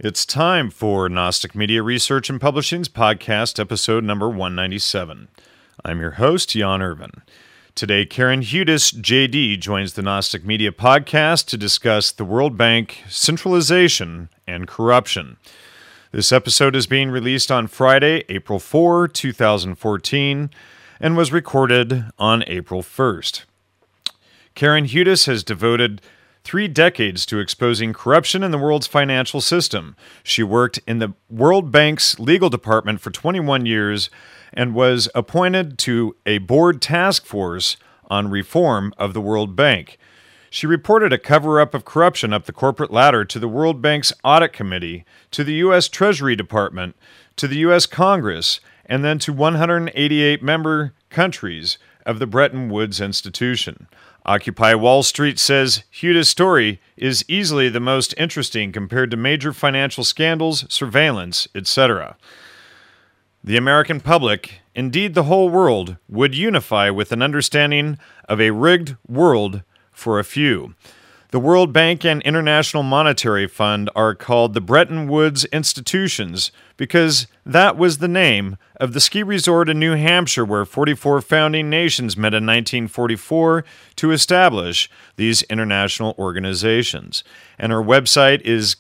It's time for Gnostic Media Research and Publishing's podcast, episode number 197. I'm your host, Jan Irvin. Today, Karen Hudes, JD, joins the Gnostic Media podcast to discuss the World Bank, centralization, and corruption. This episode is being released on Friday, April 4, 2014, and was recorded on April 1st. Karen Hudes has devoted 3 decades to exposing corruption in the world's financial system. She worked in the World Bank's legal department for 21 years and was appointed to a board task force on reform of the World Bank. She reported a cover-up of corruption up the corporate ladder to the World Bank's Audit Committee, to the U.S. Treasury Department, to the U.S. Congress, and then to 188 member countries of the Bretton Woods Institution. Occupy Wall Street says Hudes' story is easily the most interesting compared to major financial scandals, surveillance, etc. The American public, indeed the whole world, would unify with an understanding of a rigged world for a few. The World Bank and International Monetary Fund are called the Bretton Woods Institutions because that was the name of the ski resort in New Hampshire where 44 founding nations met in 1944 to establish these international organizations. And our website is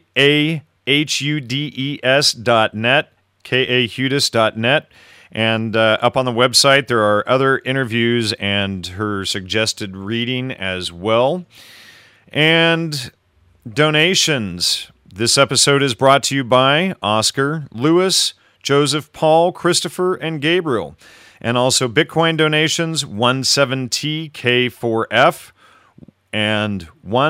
kahudes.net, kahudes.net. And up on the website, there are other interviews and her suggested reading as well. And donations. This episode is brought to you by Oscar, Lewis, Joseph, Paul, Christopher, and Gabriel. And also Bitcoin donations 17TK4F and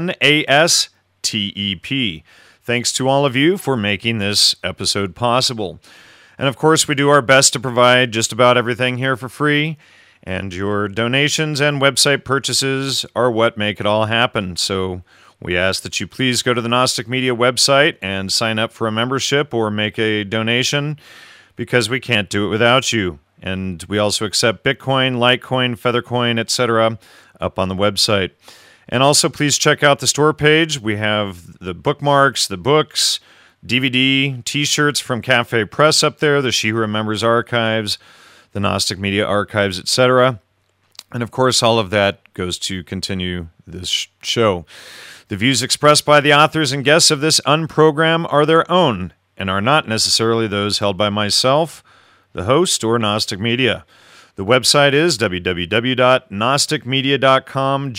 1ASTEP. Thanks to all of you for making this episode possible. And of course, we do our best to provide just about everything here for free. And your donations and website purchases are what make it all happen. So we ask that you please go to the Gnostic Media website and sign up for a membership or make a donation because we can't do it without you. And we also accept Bitcoin, Litecoin, Feathercoin, etc. up on the website. And also please check out the store page. We have the bookmarks, the books, DVD, t-shirts from Cafe Press up there, the She Who Remembers archives, the Gnostic Media archives, etc. And of course, all of that goes to continue this show. The views expressed by the authors and guests of this unprogram are their own and are not necessarily those held by myself, the host, or Gnostic Media. The website is www.gnosticmedia.com,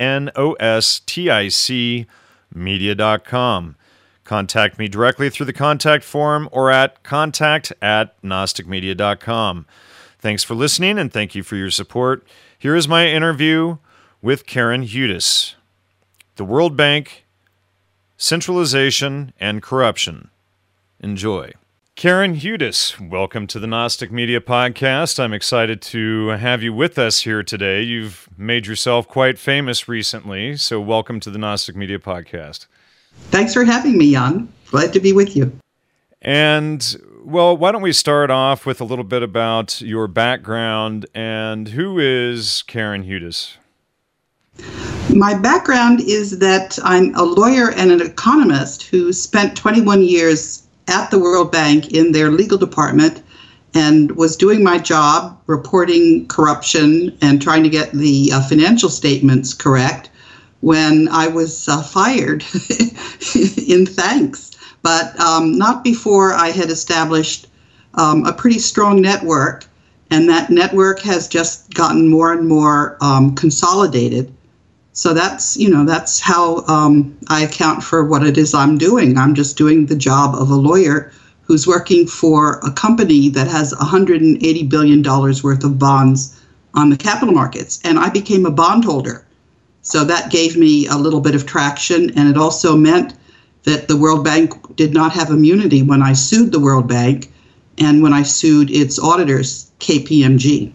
GNOSTIC media.com. Contact me directly through the contact form or at contact@gnosticmedia.com. Thanks for listening, and thank you for your support. Here is my interview with Karen Hudes. The World Bank, Centralization, and Corruption. Enjoy. Karen Hudes, welcome to the Gnostic Media Podcast. I'm excited to have you with us here today. You've made yourself quite famous recently, so welcome to the Gnostic Media Podcast. Thanks for having me, Jan. Glad to be with you. And, well, why don't we start off with a little bit about your background and who is Karen Hudes? My background is that I'm a lawyer and an economist who spent 21 years at the World Bank in their legal department and was doing my job reporting corruption and trying to get the financial statements correct when I was fired in thanks. But not before I had established a pretty strong network, and that network has just gotten more and more consolidated. So that's how I account for what it is I'm doing. I'm just doing the job of a lawyer who's working for a company that has $180 billion worth of bonds on the capital markets. And I became a bondholder. So that gave me a little bit of traction. And it also meant that the World Bank did not have immunity when I sued the World Bank and when I sued its auditors, KPMG.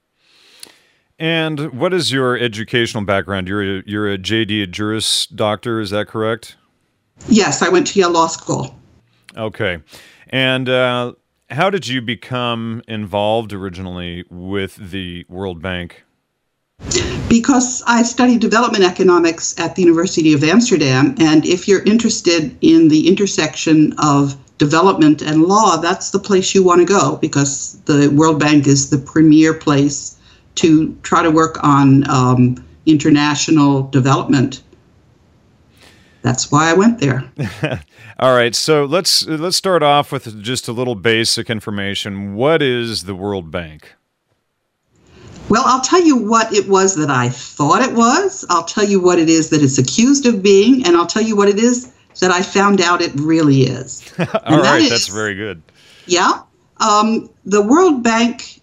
And what is your educational background? You're a JD, a Juris Doctor, is that correct? Yes, I went to Yale Law School. Okay. And how did you become involved originally with the World Bank? Because I studied development economics at the University of Amsterdam, and if you're interested in the intersection of development and law, that's the place you want to go, because the World Bank is the premier place to try to work on international development. That's why I went there. All right, so let's start off with just a little basic information. What is the World Bank? Well, I'll tell you what it was that I thought it was. I'll tell you what it is that it's accused of being, and I'll tell you what it is that I found out it really is. All right, that's very good. Yeah. The World Bank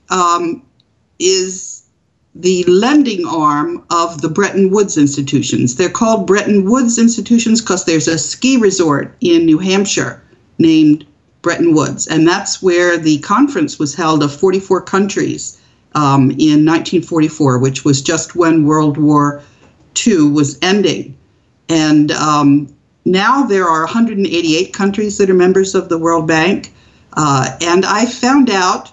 is the lending arm of the Bretton Woods institutions. They're called Bretton Woods institutions because there's a ski resort in New Hampshire named Bretton Woods, and that's where the conference was held of 44 countries in 1944, which was just when World War II was ending. And now there are 188 countries that are members of the World Bank. And I found out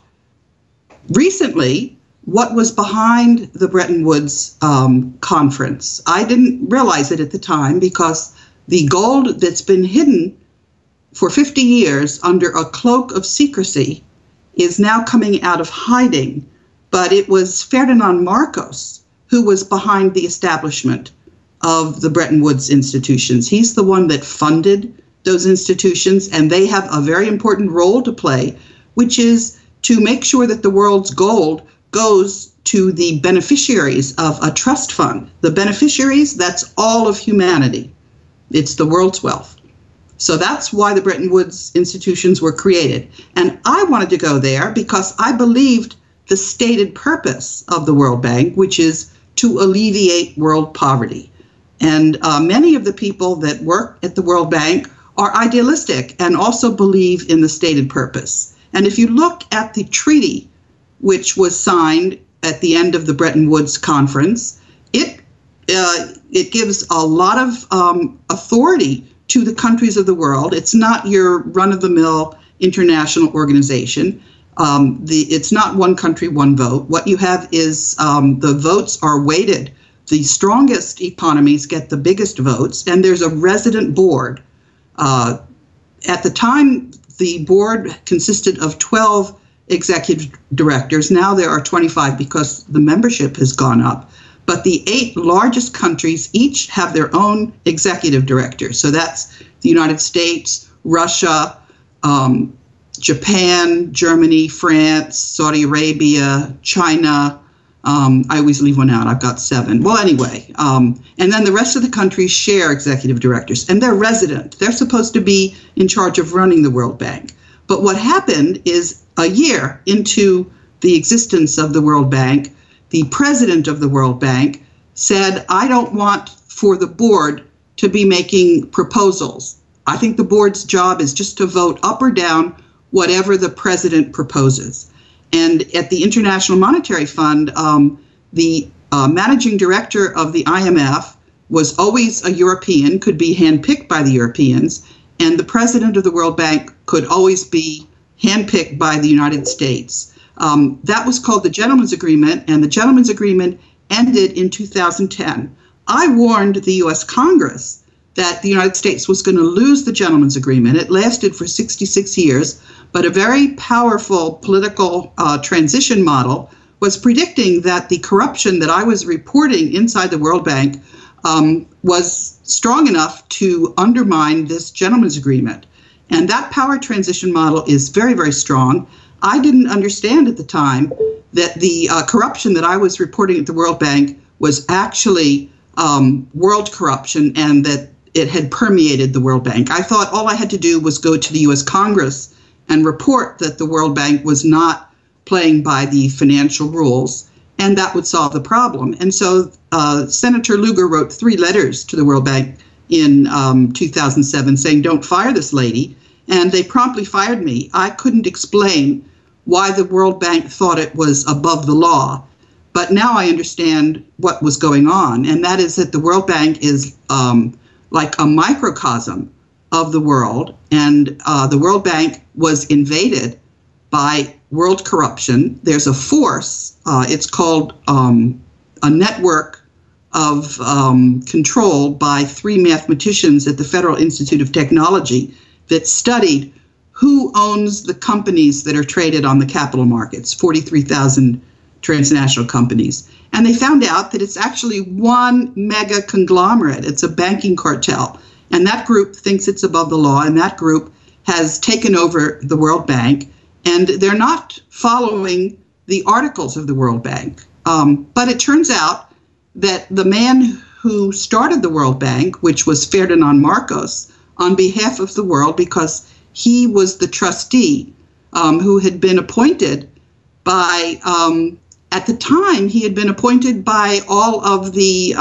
recently what was behind the Bretton Woods conference. I didn't realize it at the time because the gold that's been hidden for 50 years under a cloak of secrecy is now coming out of hiding. But it was Ferdinand Marcos who was behind the establishment of the Bretton Woods institutions. He's the one that funded those institutions, and they have a very important role to play, which is to make sure that the world's gold goes to the beneficiaries of a trust fund. The beneficiaries, that's all of humanity. It's the world's wealth. So that's why the Bretton Woods institutions were created. And I wanted to go there because I believed the stated purpose of the World Bank, which is to alleviate world poverty. And many of the people that work at the World Bank are idealistic and also believe in the stated purpose. And if you look at the treaty, which was signed at the end of the Bretton Woods conference, it gives a lot of authority to the countries of the world. It's not your run-of-the-mill international organization. It's not one country, one vote. What you have is the votes are weighted. The strongest economies get the biggest votes, and there's a resident board. At the time, the board consisted of 12 executive directors. Now there are 25 because the membership has gone up. But the 8 largest countries each have their own executive directors. So that's the United States, Russia, Japan, Germany, France, Saudi Arabia, China. I always leave one out. I've got 7. Well, anyway. And then the rest of the countries share executive directors, and they're resident. They're supposed to be in charge of running the World Bank. But what happened is a year into the existence of the World Bank, the president of the World Bank said, I don't want for the board to be making proposals. I think the board's job is just to vote up or down whatever the president proposes. And at the International Monetary Fund, the managing director of the IMF was always a European, could be handpicked by the Europeans, and the president of the World Bank could always be handpicked by the United States. That was called the Gentleman's Agreement, and the Gentleman's Agreement ended in 2010. I warned the U.S. Congress that the United States was going to lose the Gentleman's Agreement. It lasted for 66 years, but a very powerful political transition model was predicting that the corruption that I was reporting inside the World Bank was strong enough to undermine this Gentleman's Agreement. And that power transition model is very, very strong. I didn't understand at the time that the corruption that I was reporting at the World Bank was actually world corruption and that it had permeated the World Bank. I thought all I had to do was go to the U.S. Congress and report that the World Bank was not playing by the financial rules, and that would solve the problem. And so Senator Lugar wrote 3 letters to the World Bank in 2007 saying, don't fire this lady, and they promptly fired me. I couldn't explain why the World Bank thought it was above the law, but now I understand what was going on, and that is that the World Bank is like a microcosm of the world, and the World Bank was invaded by world corruption. There's a force, it's called a network of control by three mathematicians at the Federal Institute of Technology that studied who owns the companies that are traded on the capital markets, 43,000 transnational companies. And they found out that it's actually one mega conglomerate. It's a banking cartel. And that group thinks it's above the law, and that group has taken over the World Bank, and they're not following the articles of the World Bank. But it turns out that the man who started the World Bank, which was Ferdinand Marcos, on behalf of the world, because he was the trustee who had been appointed by, at the time, he had been appointed by all of the,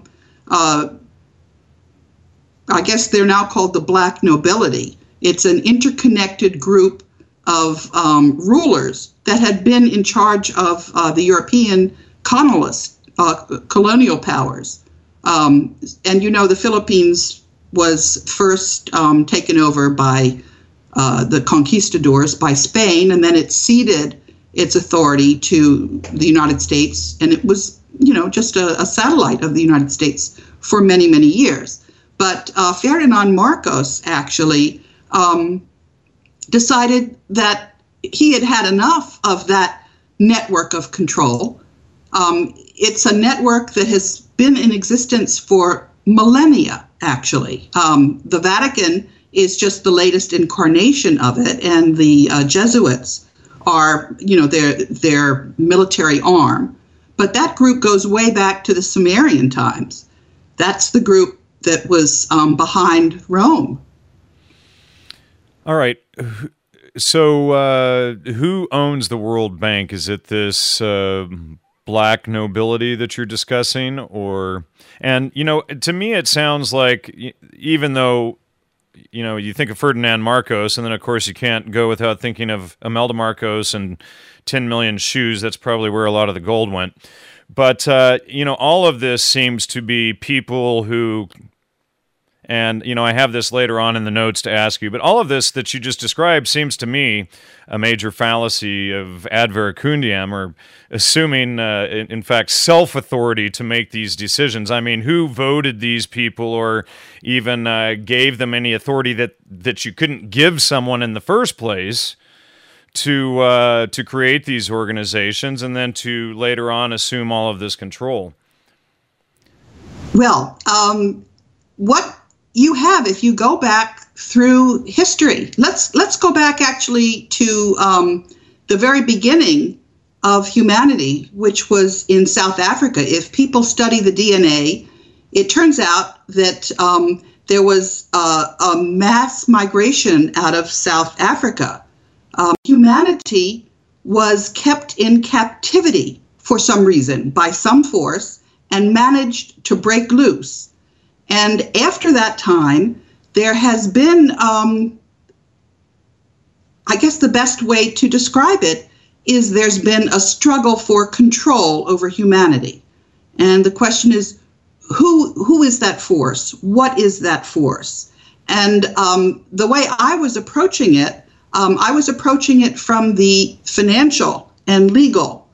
I guess they're now called the Black nobility. It's an interconnected group of rulers that had been in charge of the European colonial powers. And you know, the Philippines was first taken over by the conquistadors, by Spain, and then it ceded its authority to the United States, and it was, you know, just a satellite of the United States for many, many years. But Ferdinand Marcos actually decided that he had had enough of that network of control. It's a network that has been in existence for millennia, actually. The Vatican is just the latest incarnation of it, and the Jesuits are, you know, their military arm. But that group goes way back to the Sumerian times. That's the group that was behind Rome. All right. So who owns the World Bank? Is it this black nobility that you're discussing? Or, and, you know, to me it sounds like, even though, you know, you think of Ferdinand Marcos, and then of course you can't go without thinking of Imelda Marcos and 10 million shoes. That's probably where a lot of the gold went. But, you know, all of this seems to be people who, and, you know, I have this later on in the notes to ask you, but all of this that you just described seems to me a major fallacy of ad verecundiam, or assuming, in fact, self-authority to make these decisions. I mean, who voted these people, or even gave them any authority that you couldn't give someone in the first place to create these organizations and then to later on assume all of this control? Well, what you have, if you go back through history, let's go back actually to the very beginning of humanity, which was in South Africa. If people study the DNA, it turns out that there was a mass migration out of South Africa. Humanity was kept in captivity for some reason by some force and managed to break loose. And after that time, there has been, I guess the best way to describe it is there's been a struggle for control over humanity. And the question is, who is that force? What is that force? And the way I was approaching it from the financial and legal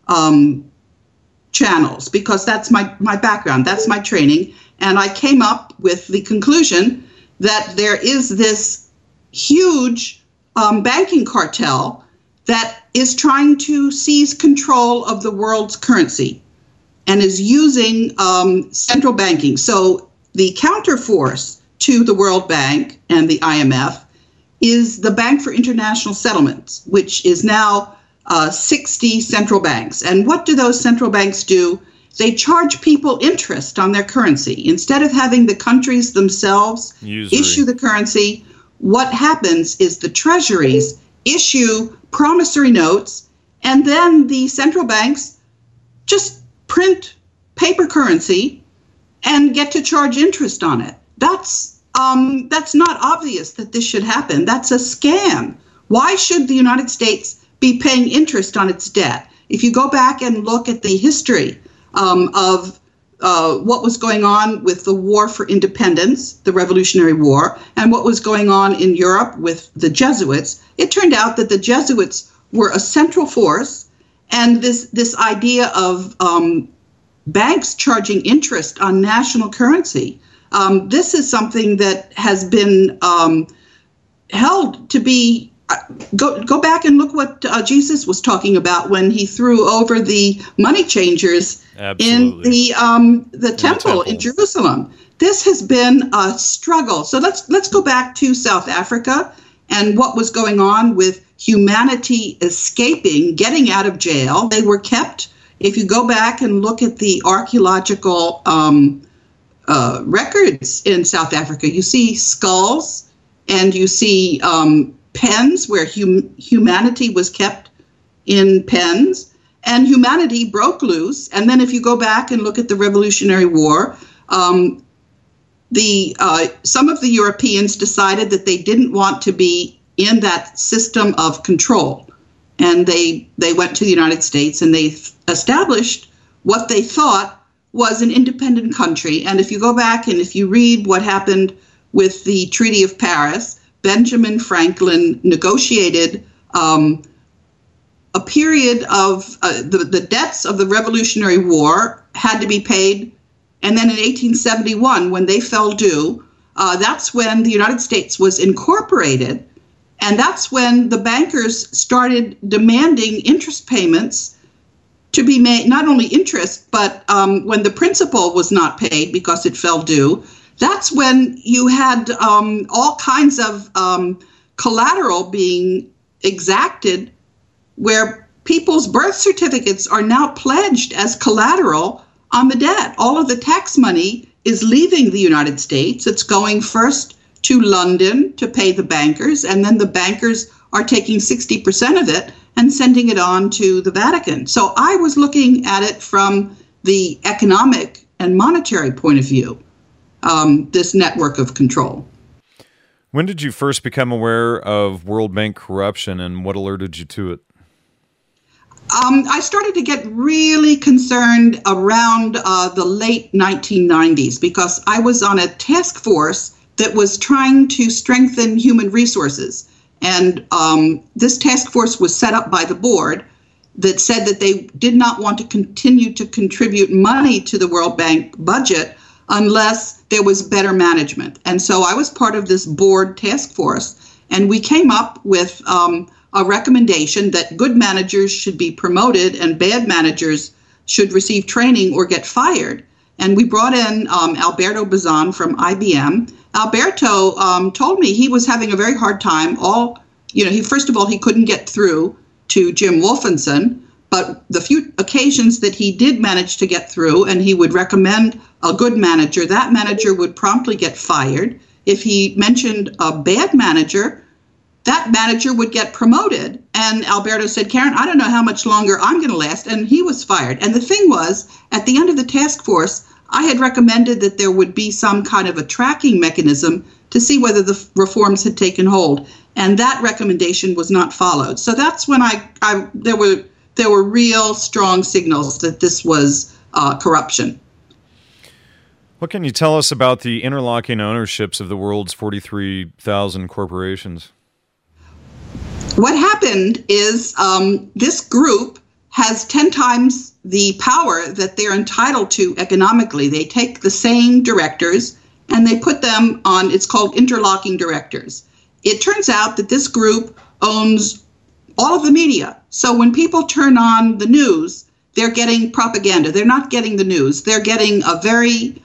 channels, because that's my background, that's my training. And I came up with the conclusion that there is this huge banking cartel that is trying to seize control of the world's currency and is using central banking. So the counterforce to the World Bank and the IMF is the Bank for International Settlements, which is now 60 central banks. And what do those central banks do? They charge people interest on their currency. Instead of having the countries themselves issue the currency, what happens is the treasuries issue promissory notes, and then the central banks just print paper currency and get to charge interest on it. That's not obvious that this should happen. That's a scam. Why should the United States be paying interest on its debt? If you go back and look at the history of what was going on with the War for Independence, the Revolutionary War, and what was going on in Europe with the Jesuits, it turned out that the Jesuits were a central force, and this idea of banks charging interest on national currency. This is something that has been held to be. Go back and look what Jesus was talking about when he threw over the money changers in the temple in Jerusalem. This has been a struggle. So let's go back to South Africa and what was going on with humanity escaping, getting out of jail. They were kept. If you go back and look at the archaeological records in South Africa, you see skulls and you see pens where humanity was kept in pens, and humanity broke loose. And then if you go back and look at the Revolutionary War, some of the Europeans decided that they didn't want to be in that system of control. And they went to the United States and they established what they thought was an independent country. And if you go back and if you read what happened with the Treaty of Paris, Benjamin Franklin negotiated a period of the debts of the Revolutionary War had to be paid. And then in 1871, when they fell due, that's when the United States was incorporated. And that's when the bankers started demanding interest payments to be made, not only interest, but when the principal was not paid because it fell due. That's when you had all kinds of collateral being exacted, where people's birth certificates are now pledged as collateral on the debt. All of the tax money is leaving the United States. It's going first to London to pay the bankers, and then the bankers are taking 60% of it and sending it on to the Vatican. So I was looking at it from the economic and monetary point of view. This network of control. When did you first become aware of World Bank corruption, and what alerted you to it? I started to get really concerned around the late 1990s because I was on a task force that was trying to strengthen human resources. And this task force was set up by the board that said that they did not want to continue to contribute money to the World Bank budget unless there was better management. And so I was part of this board task force, and we came up with a recommendation that good managers should be promoted and bad managers should receive training or get fired. And we brought in Alberto Bazan from IBM. Alberto told me he was having a very hard time. First of all, he couldn't get through to Jim Wolfenson, but the few occasions that he did manage to get through and he would recommend a good manager, that manager would promptly get fired. If he mentioned a bad manager, that manager would get promoted. And Alberto said, Karen, I don't know how much longer I'm going to last. And he was fired. And the thing was, at the end of the task force, I had recommended that there would be some kind of a tracking mechanism to see whether the reforms had taken hold. And that recommendation was not followed. So that's when there were real strong signals that this was corruption. What can you tell us about the interlocking ownerships of the world's 43,000 corporations? What happened is this group has 10 times the power that they're entitled to economically. They take the same directors and they put them on, it's called interlocking directors. It turns out that this group owns all of the media. So when people turn on the news, they're getting propaganda. They're not getting the news. They're getting a very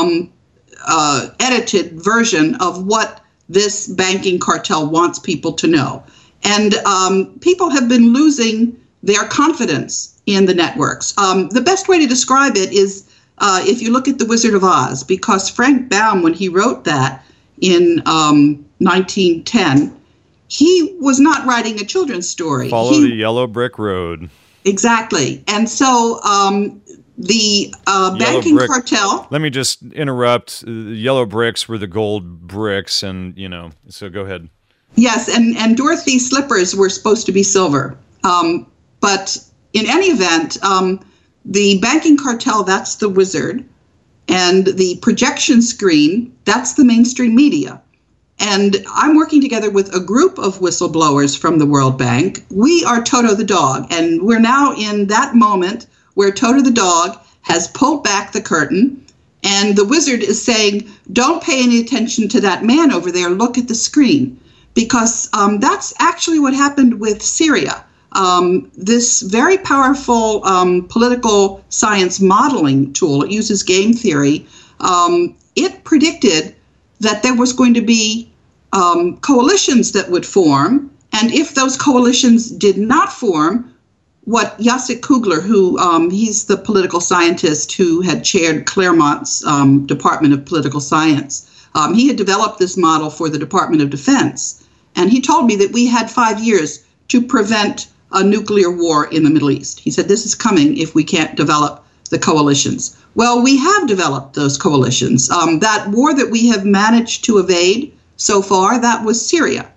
edited version of what this banking cartel wants people to know. And people have been losing their confidence in the networks. The best way to describe it is if you look at The Wizard of Oz, because Frank Baum, when he wrote that in 1910, he was not writing a children's story. Follow the yellow brick road. Exactly. And so the banking cartel... Let me just interrupt. The yellow bricks were the gold bricks, and, so go ahead. Yes, and Dorothy's slippers were supposed to be silver. But in any event, the banking cartel, that's the wizard. And the projection screen, that's the mainstream media. And I'm working together with a group of whistleblowers from the World Bank. We are Toto the dog, and we're now in that moment where Toto the dog has pulled back the curtain, and the wizard is saying, don't pay any attention to that man over there, look at the screen. Because that's actually what happened with Syria. This very powerful political science modeling tool, it uses game theory, it predicted that there was going to be coalitions that would form, and if those coalitions did not form, what Jacek Kugler, who he's the political scientist who had chaired Claremont's Department of Political Science, he had developed this model for the Department of Defense, and he told me that we had 5 years to prevent a nuclear war in the Middle East. He said, this is coming if we can't develop the coalitions. Well, we have developed those coalitions. That war that we have managed to evade so far, that was Syria.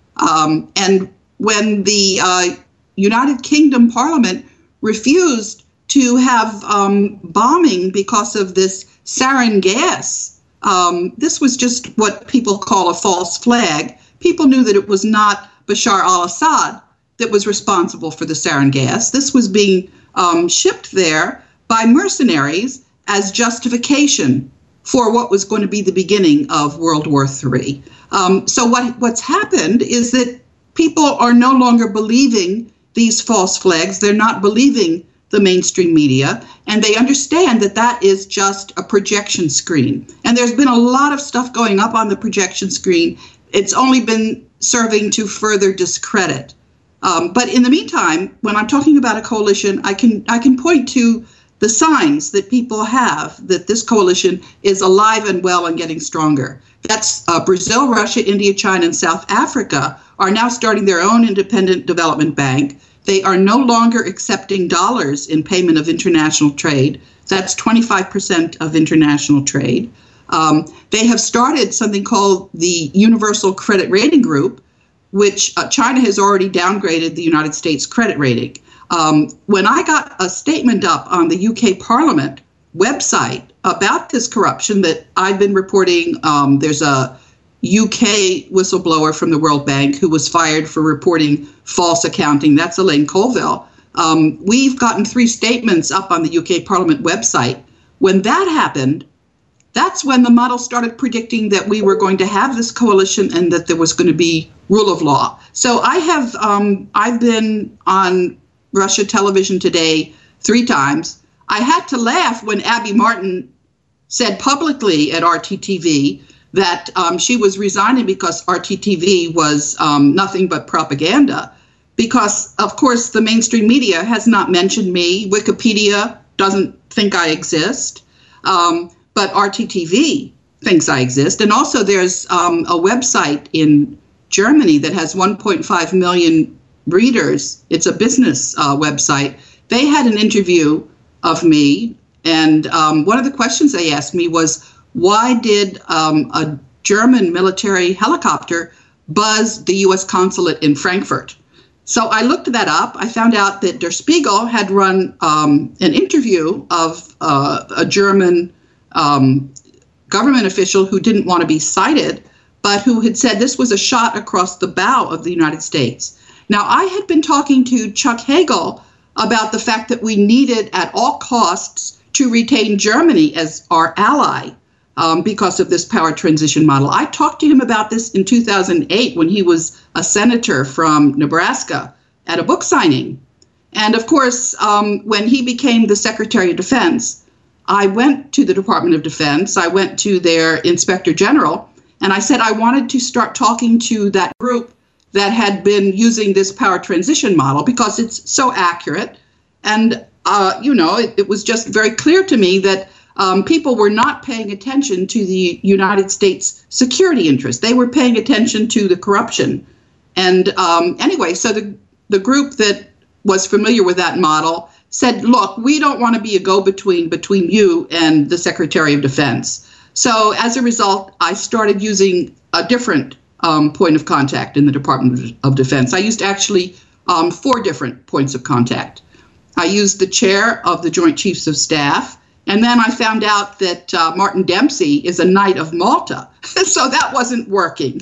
And when the United Kingdom Parliament refused to have bombing because of this sarin gas, this was just what people call a false flag. People knew that it was not Bashar al-Assad that was responsible for the sarin gas. This was being shipped there by mercenaries as justification for what was going to be the beginning of World War III. So what's happened is that people are no longer believing these false flags. They're not believing the mainstream media, and they understand that that is just a projection screen. And there's been a lot of stuff going up on the projection screen. It's only been serving to further discredit. But in the meantime, when I'm talking about a coalition, I can point to the signs that people have that this coalition is alive and well and getting stronger. That's Brazil, Russia, India, China, and South Africa are now starting their own independent development bank. They are no longer accepting dollars in payment of international trade. That's 25% of international trade. They have started something called the Universal Credit Rating Group, which China has already downgraded the United States credit rating. When I got a statement up on the UK Parliament website about this corruption that I've been reporting, there's a UK whistleblower from the World Bank who was fired for reporting false accounting. That's Elaine Colville. We've gotten 3 statements up on the UK Parliament website. When that happened, that's when the model started predicting that we were going to have this coalition and that there was going to be rule of law. So I've been on Russia Television Today 3 times. I had to laugh when Abby Martin said publicly at RTTV that she was resigning because RTTV was nothing but propaganda. Because, of course, the mainstream media has not mentioned me. Wikipedia doesn't think I exist. But RTTV thinks I exist. And also there's a website in Germany that has 1.5 million readers. It's a business website. They had an interview of me, and one of the questions they asked me was, why did a German military helicopter buzz the U.S. consulate in Frankfurt? So I looked that up. I found out that Der Spiegel had run an interview of a German government official who didn't want to be cited, but who had said this was a shot across the bow of the United States. Now, I had been talking to Chuck Hagel about the fact that we needed at all costs to retain Germany as our ally because of this power transition model. I talked to him about this in 2008 when he was a senator from Nebraska at a book signing. And of course, when he became the Secretary of Defense, I went to the Department of Defense, I went to their Inspector General, and I said I wanted to start talking to that group that had been using this power transition model because it's so accurate. And, it was just very clear to me that people were not paying attention to the United States security interests. They were paying attention to the corruption. And anyway, so the group that was familiar with that model said, look, we don't want to be a go-between between you and the Secretary of Defense. So as a result, I started using a different point of contact in the Department of Defense. I used actually 4 different points of contact. I used the chair of the Joint Chiefs of Staff, and then I found out that Martin Dempsey is a Knight of Malta, so that wasn't working.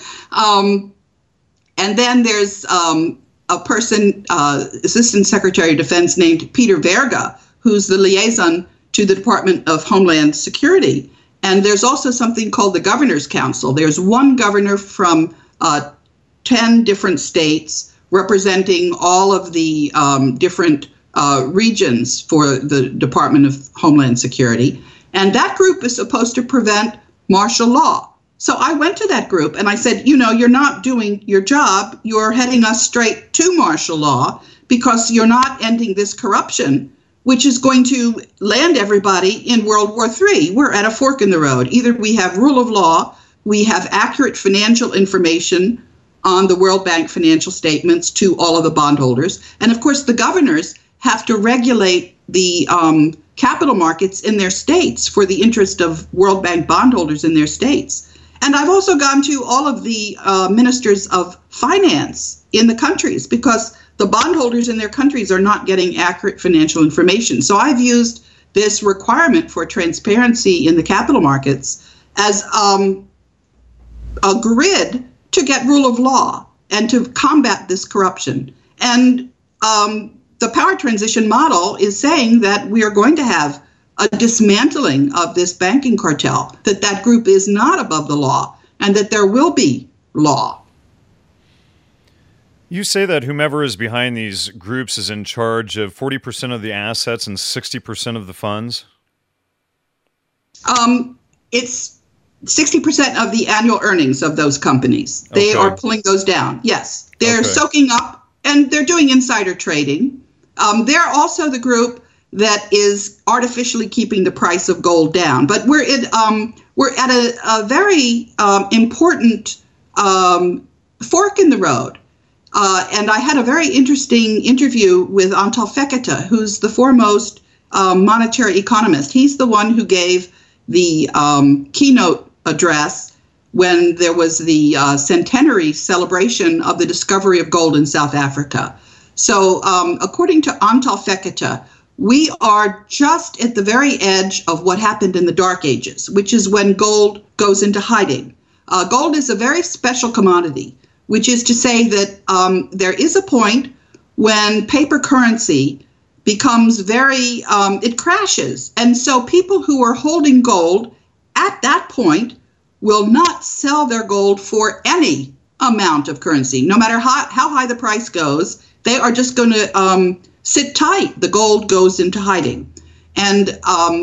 And then there's a person, Assistant Secretary of Defense named Peter Verga, who's the liaison to the Department of Homeland Security. And there's also something called the Governor's Council. There's one governor from 10 different states representing all of the different regions for the Department of Homeland Security. And that group is supposed to prevent martial law. So I went to that group and I said, you're not doing your job. You're heading us straight to martial law because you're not ending this corruption, which is going to land everybody in World War III. We're at a fork in the road. Either we have rule of law, we have accurate financial information on the World Bank financial statements to all of the bondholders. And of course, the governors have to regulate the capital markets in their states for the interest of World Bank bondholders in their states. And I've also gone to all of the ministers of finance in the countries because the bondholders in their countries are not getting accurate financial information. So I've used this requirement for transparency in the capital markets as a grid to get rule of law and to combat this corruption. And the power transition model is saying that we are going to have a dismantling of this banking cartel, that group is not above the law, and that there will be law. You say that whomever is behind these groups is in charge of 40% of the assets and 60% of the funds? It's 60% of the annual earnings of those companies. They are pulling those down. Yes, they're soaking up, and they're doing insider trading. They're also the group that is artificially keeping the price of gold down. But we're at a very important fork in the road. And I had a very interesting interview with Antal Fekete, who's the foremost monetary economist. He's the one who gave the keynote address when there was the centenary celebration of the discovery of gold in South Africa. So according to Antal Fekete, we are just at the very edge of what happened in the Dark Ages, which is when gold goes into hiding. Gold is a very special commodity, which is to say that there is a point when paper currency becomes it crashes. And so people who are holding gold at that point will not sell their gold for any amount of currency. No matter how high the price goes, they are just going to sit tight. The gold goes into hiding. And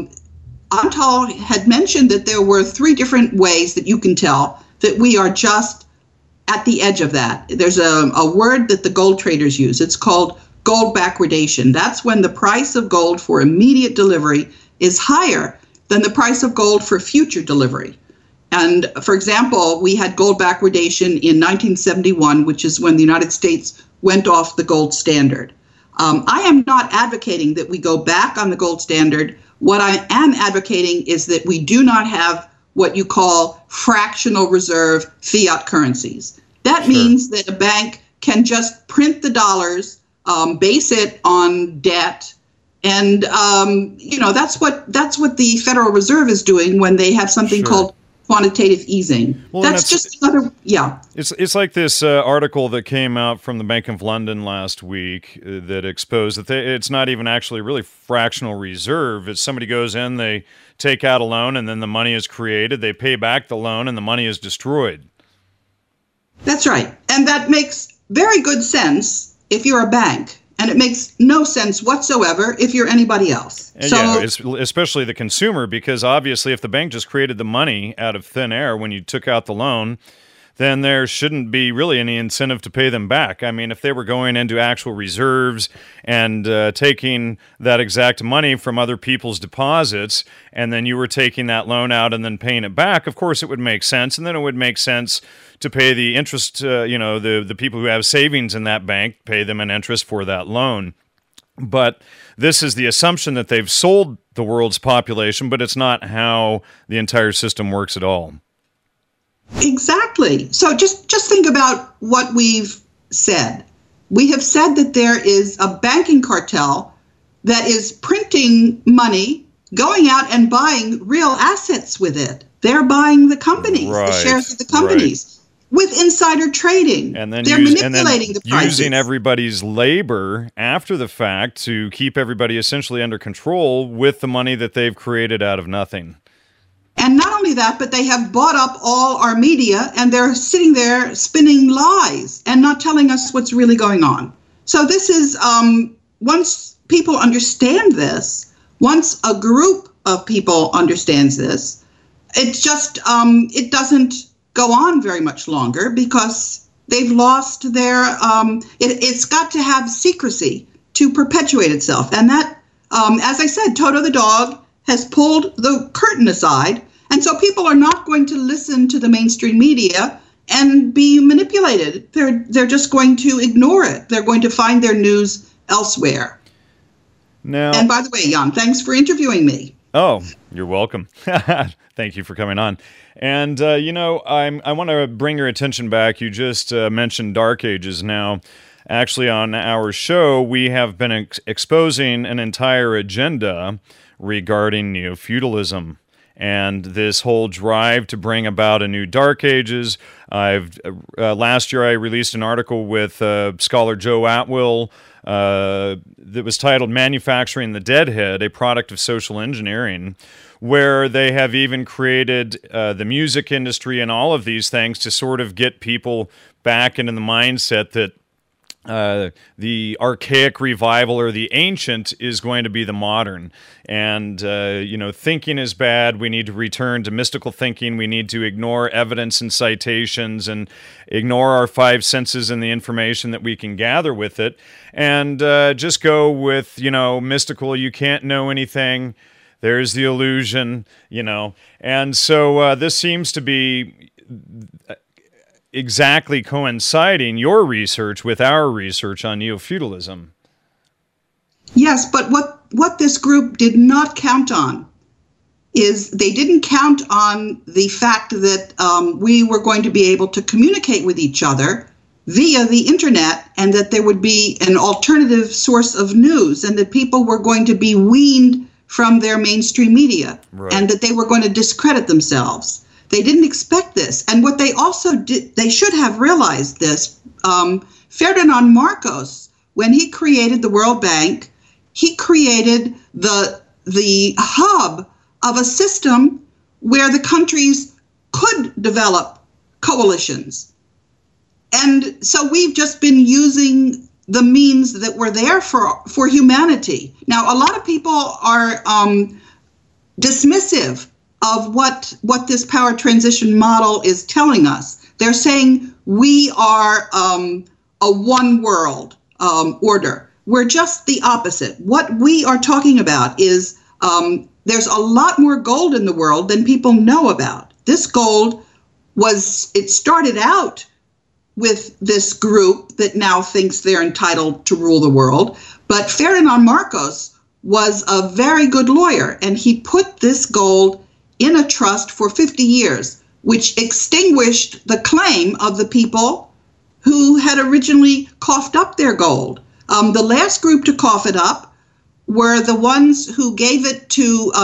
Antal had mentioned that there were 3 different ways that you can tell that we are just at the edge of that. There's a word that the gold traders use. It's called gold backwardation. That's when the price of gold for immediate delivery is higher than the price of gold for future delivery. And for example, we had gold backwardation in 1971, which is when the United States went off the gold standard. I am not advocating that we go back on the gold standard. What I am advocating is that we do not have what you call fractional reserve fiat currencies. That means that a bank can just print the dollars, base it on debt, and that's what the Federal Reserve is doing when they have something called quantitative easing. Well, that's just another, It's like this article that came out from the Bank of London last week that exposed that it's not even actually really fractional reserve. It's somebody goes in, they take out a loan, and then the money is created. They pay back the loan, and the money is destroyed. That's right. And that makes very good sense if you're a bank. And it makes no sense whatsoever if you're anybody else. Especially the consumer, because obviously if the bank just created the money out of thin air when you took out the loan, then there shouldn't be really any incentive to pay them back. I mean, if they were going into actual reserves and taking that exact money from other people's deposits, and then you were taking that loan out and then paying it back, of course it would make sense. And then it would make sense to pay the interest, the people who have savings in that bank, pay them an interest for that loan. But this is the assumption that they've sold the world's population, but it's not how the entire system works at all. Exactly. So just think about what we've said. We have said that there is a banking cartel that is printing money, going out and buying real assets with it. They're buying the companies, the shares of the companies. with insider trading. And then they're manipulating the prices. Using everybody's labor after the fact to keep everybody essentially under control with the money that they've created out of nothing. And not only that, but they have bought up all our media, and they're sitting there spinning lies and not telling us what's really going on. So this is, once people understand this, once a group of people understands this, it just, it doesn't go on very much longer, because they've lost their, it's got to have secrecy to perpetuate itself. And that, as I said, Toto the dog has pulled the curtain aside. And so people are not going to listen to the mainstream media and be manipulated. They're just going to ignore it. They're going to find their news elsewhere. Now, and by the way, Jan, thanks for interviewing me. Oh, you're welcome. Thank you for coming on. And, I want to bring your attention back. You just mentioned Dark Ages. Now, actually, on our show, we have been exposing an entire agenda regarding neo-feudalism and this whole drive to bring about a new Dark Ages. Last year, I released an article with scholar Joe Atwill that was titled Manufacturing the Deadhead, a Product of Social Engineering, where they have even created the music industry and all of these things to sort of get people back into the mindset that the archaic revival or the ancient is going to be the modern. And, thinking is bad. We need to return to mystical thinking. We need to ignore evidence and citations and ignore our five senses and the information that we can gather with it. And just go with, mystical. You can't know anything. There's the illusion, And so this seems to be exactly coinciding your research with our research on neo-feudalism. Yes, but what this group did not count on is they didn't count on the fact that we were going to be able to communicate with each other via the internet, and that there would be an alternative source of news, and that people were going to be weaned from their mainstream media, right, and that they were going to discredit themselves. They didn't expect this. And what they also did, they should have realized this. Ferdinand Marcos, when he created the World Bank, he created the hub of a system where the countries could develop coalitions. And so we've just been using the means that were there for humanity. Now, a lot of people are dismissive of what this power transition model is telling us. They're saying we are a one world order. We're just the opposite. What we are talking about is there's a lot more gold in the world than people know about. This gold it started out with this group that now thinks they're entitled to rule the world. But Ferdinand Marcos was a very good lawyer, and he put this gold in a trust for 50 years, which extinguished the claim of the people who had originally coughed up their gold. The last group to cough it up were the ones who gave it to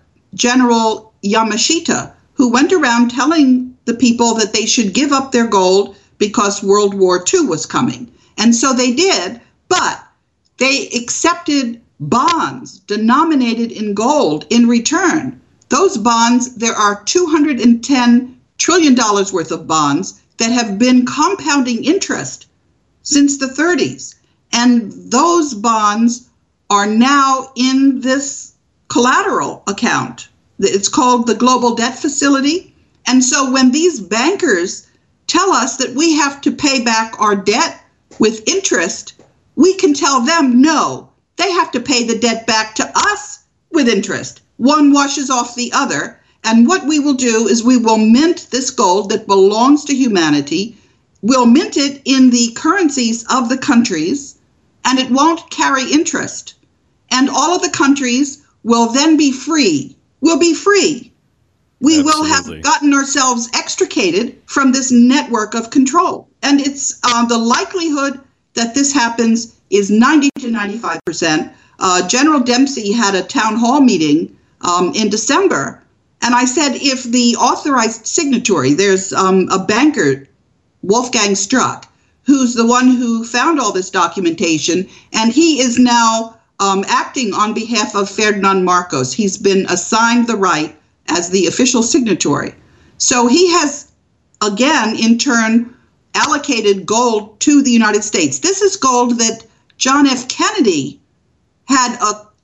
General Yamashita, who went around telling the people that they should give up their gold because World War II was coming. And so they did, but they accepted bonds denominated in gold in return. Those bonds, there are $210 trillion worth of bonds that have been compounding interest since the 30s. And those bonds are now in this collateral account. It's called the Global Debt Facility. And so when these bankers tell us that we have to pay back our debt with interest, we can tell them no, they have to pay the debt back to us with interest. One washes off the other. And what we will do is we will mint this gold that belongs to humanity. We'll mint it in the currencies of the countries, and it won't carry interest. And all of the countries will then be free. We'll be free. We will have gotten ourselves extricated from this network of control. And it's the likelihood that this happens is 90 to 95%. General Dempsey had a town hall meeting in December. And I said, if the authorized signatory, there's a banker Wolfgang Struck, who's the one who found all this documentation, and he is now acting on behalf of Ferdinand Marcos. He's been assigned the right as the official signatory. So he has, again, in turn, allocated gold to the United States. This is gold that John F. Kennedy had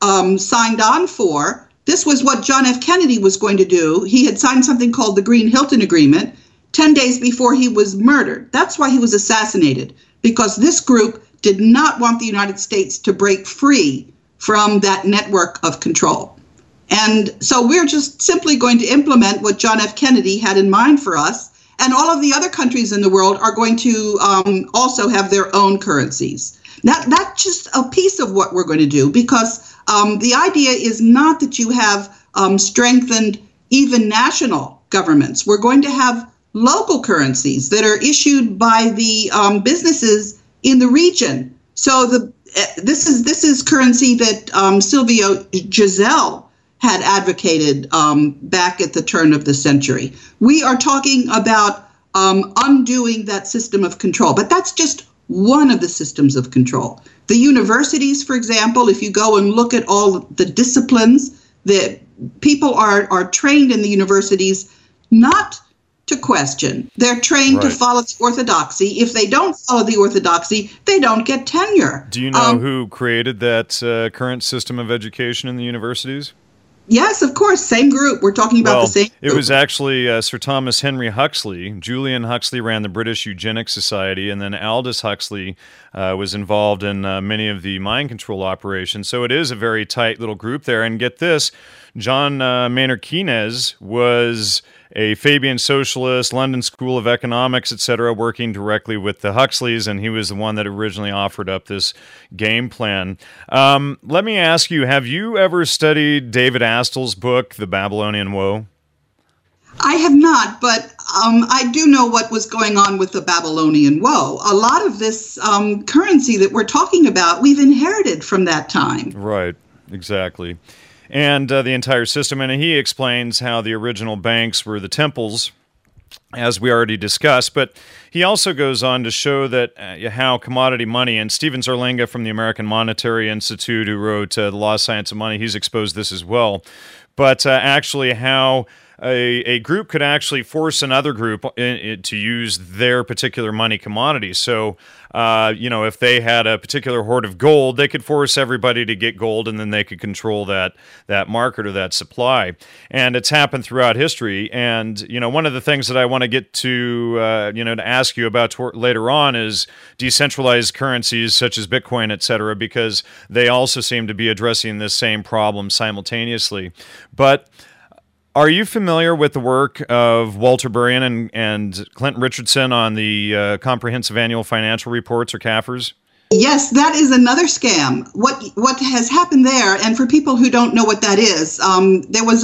signed on for. This was what John F. Kennedy was going to do. He had signed something called the Green-Hilton Agreement 10 days before he was murdered. That's why he was assassinated, because this group did not want the United States to break free from that network of control. And so we're just simply going to implement what John F. Kennedy had in mind for us. And all of the other countries in the world are going to also have their own currencies. Now, that's just a piece of what we're going to do, because the idea is not that you have strengthened even national governments. We're going to have local currencies that are issued by the businesses in the region. So this is currency that Silvio Gesell had advocated back at the turn of the century. We are talking about undoing that system of control, but that's just one of the systems of control. The universities, for example, if you go and look at all the disciplines that people are trained in the universities, not to question. They're trained to follow the orthodoxy. If they don't follow the orthodoxy, they don't get tenure. Do you know who created that current system of education in the universities? Yes, of course. Same group. We're talking about the same group. It was actually Sir Thomas Henry Huxley. Julian Huxley ran the British Eugenics Society, and then Aldous Huxley was involved in many of the mind control operations. So it is a very tight little group there. And get this, John Maynard Keynes was a Fabian socialist, London School of Economics, etc., working directly with the Huxleys, and he was the one that originally offered up this game plan. Let me ask you, have you ever studied David Astl's book, The Babylonian Woe? I have not, but I do know what was going on with the Babylonian Woe. A lot of this currency that we're talking about, we've inherited from that time. Right, exactly. And the entire system. And he explains how the original banks were the temples, as we already discussed. But he also goes on to show that how commodity money, and Stephen Zarlenga from the American Monetary Institute, who wrote The Lost Science of Money, he's exposed this as well. But actually how a group could actually force another group to use their particular money commodity. So, if they had a particular hoard of gold, they could force everybody to get gold, and then they could control that market or that supply. And it's happened throughout history. And, one of the things that I want to get to, to ask you about later on is decentralized currencies such as Bitcoin, et cetera, because they also seem to be addressing this same problem simultaneously. But are you familiar with the work of Walter Burien and Clinton Richardson on the Comprehensive Annual Financial Reports, or CAFRs? Yes, that is another scam. What has happened there, and for people who don't know what that is, there was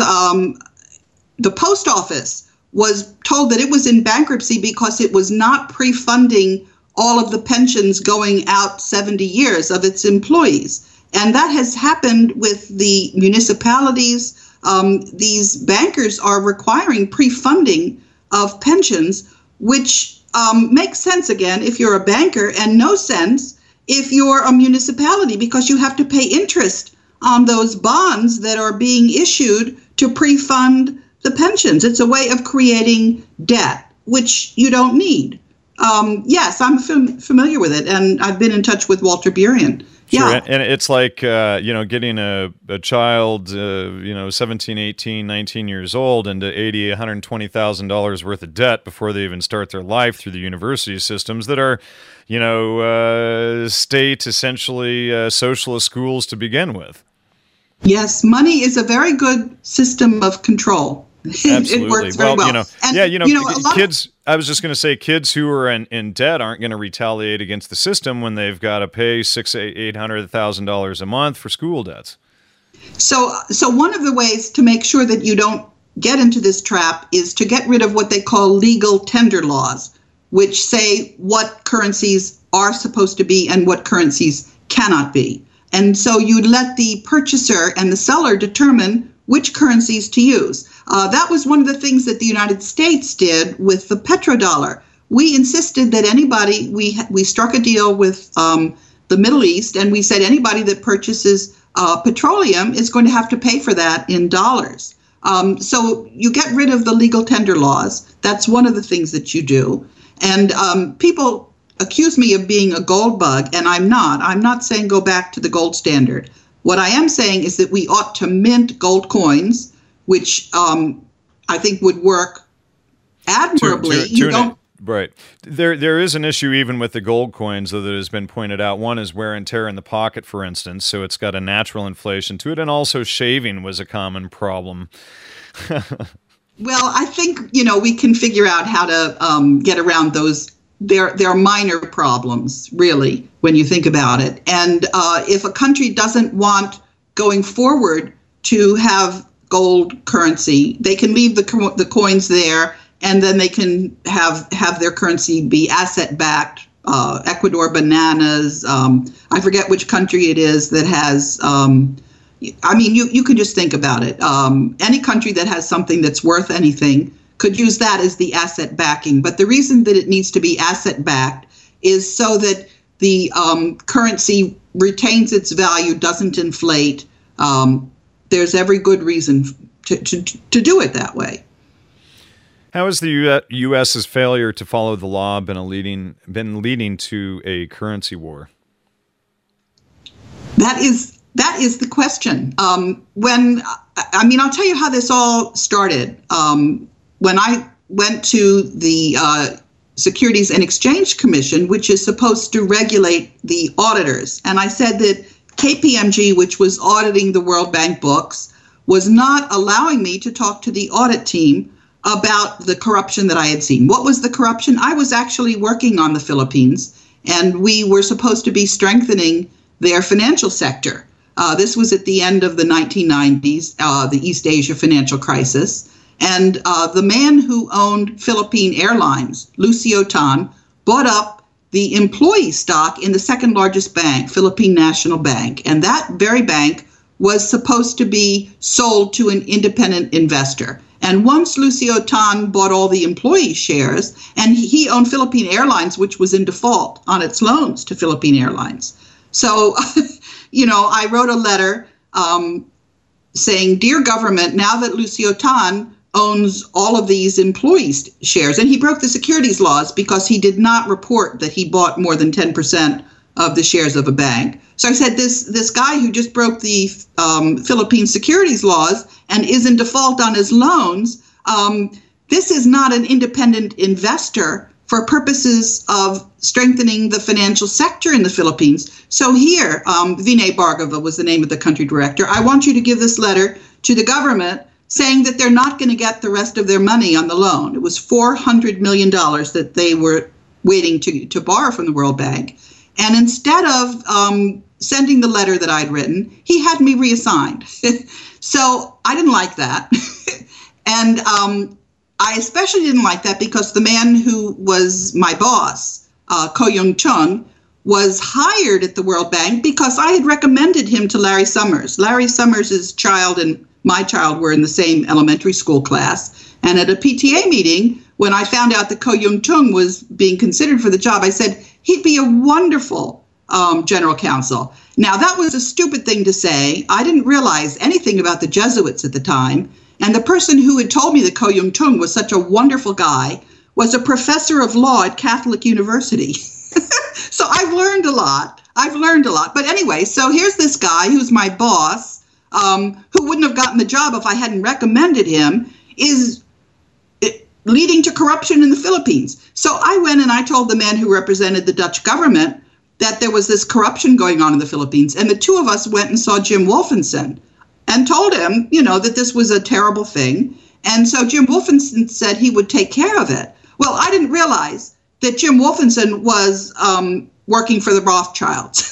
the post office was told that it was in bankruptcy because it was not pre-funding all of the pensions going out 70 years of its employees. And that has happened with the municipalities. These bankers are requiring pre-funding of pensions, which makes sense, again, if you're a banker, and no sense if you're a municipality, because you have to pay interest on those bonds that are being issued to pre-fund the pensions. It's a way of creating debt, which you don't need. Yes, I'm familiar with it, and I've been in touch with Walter Burien. Sure. Yeah. And it's like, getting a child, 17, 18, 19 years old into $80,000, $120,000 worth of debt before they even start their life through the university systems that are, state, essentially, socialist schools to begin with. Yes, money is a very good system of control. Absolutely. It works very well. Kids, I was just going to say, kids who are in debt aren't going to retaliate against the system when they've got to pay $800,000 a month for school debts. So one of the ways to make sure that you don't get into this trap is to get rid of what they call legal tender laws, which say what currencies are supposed to be and what currencies cannot be. And so you let the purchaser and the seller determine which currencies to use. That was one of the things that the United States did with the petrodollar, we insisted that anybody, we struck a deal with the Middle East, and we said anybody that purchases petroleum is going to have to pay for that in dollars. So you get rid of the legal tender laws. That's one of the things that you do. And people accuse me of being a gold bug, and I'm not. I'm not saying go back to the gold standard. What I am saying is that we ought to mint gold coins, which I think would work admirably. Right. There is an issue even with the gold coins, though, that has been pointed out. One is wear and tear in the pocket, for instance, so it's got a natural inflation to it, and also shaving was a common problem. Well, I think, we can figure out how to get around those. They're minor problems, really, when you think about it. And if a country doesn't want going forward to have gold currency, they can leave the coins there, and then they can have their currency be asset-backed. Ecuador bananas. I forget which country it is that has. You can just think about it. Any country that has something that's worth anything could use that as the asset backing. But the reason that it needs to be asset backed is so that the currency retains its value, doesn't inflate. There's every good reason to do it that way. How has the U.S.'s failure to follow the law been leading to a currency war? That is the question. I'll tell you how this all started. When I went to the Securities and Exchange Commission, which is supposed to regulate the auditors, and I said that KPMG, which was auditing the World Bank books, was not allowing me to talk to the audit team about the corruption that I had seen. What was the corruption? I was actually working on the Philippines, and we were supposed to be strengthening their financial sector. This was at the end of the 1990s, the East Asia financial crisis. And the man who owned Philippine Airlines, Lucio Tan, bought up the employee stock in the second largest bank, Philippine National Bank. And that very bank was supposed to be sold to an independent investor. And once Lucio Tan bought all the employee shares, and he owned Philippine Airlines, which was in default on its loans to Philippine Airlines. So, I wrote a letter saying, "Dear government, now that Lucio Tan owns all of these employee shares," and he broke the securities laws because he did not report that he bought more than 10% of the shares of a bank. So I said, this guy who just broke the Philippine securities laws and is in default on his loans, this is not an independent investor for purposes of strengthening the financial sector in the Philippines. So here, Vinay Bhargava was the name of the country director. I want you to give this letter to the government saying that they're not going to get the rest of their money on the loan. It was $400 million that they were waiting to borrow from the World Bank. And instead of sending the letter that I'd written, he had me reassigned. So I didn't like that. And I especially didn't like that because the man who was my boss, Ko Yung Chung, was hired at the World Bank because I had recommended him to Larry Summers. Larry Summers' child and my child were in the same elementary school class. And at a PTA meeting, when I found out that Ko Yung Chung was being considered for the job, I said, he'd be a wonderful general counsel. Now, that was a stupid thing to say. I didn't realize anything about the Jesuits at the time. And the person who had told me that Ko Yung Chung was such a wonderful guy was a professor of law at Catholic University. So I've learned a lot. But anyway, so here's this guy who's my boss, who wouldn't have gotten the job if I hadn't recommended him, is leading to corruption in the Philippines. So I went and I told the man who represented the Dutch government that there was this corruption going on in the Philippines. And the two of us went and saw Jim Wolfenson and told him, that this was a terrible thing. And so Jim Wolfenson said he would take care of it. Well, I didn't realize that Jim Wolfenson was working for the Rothschilds.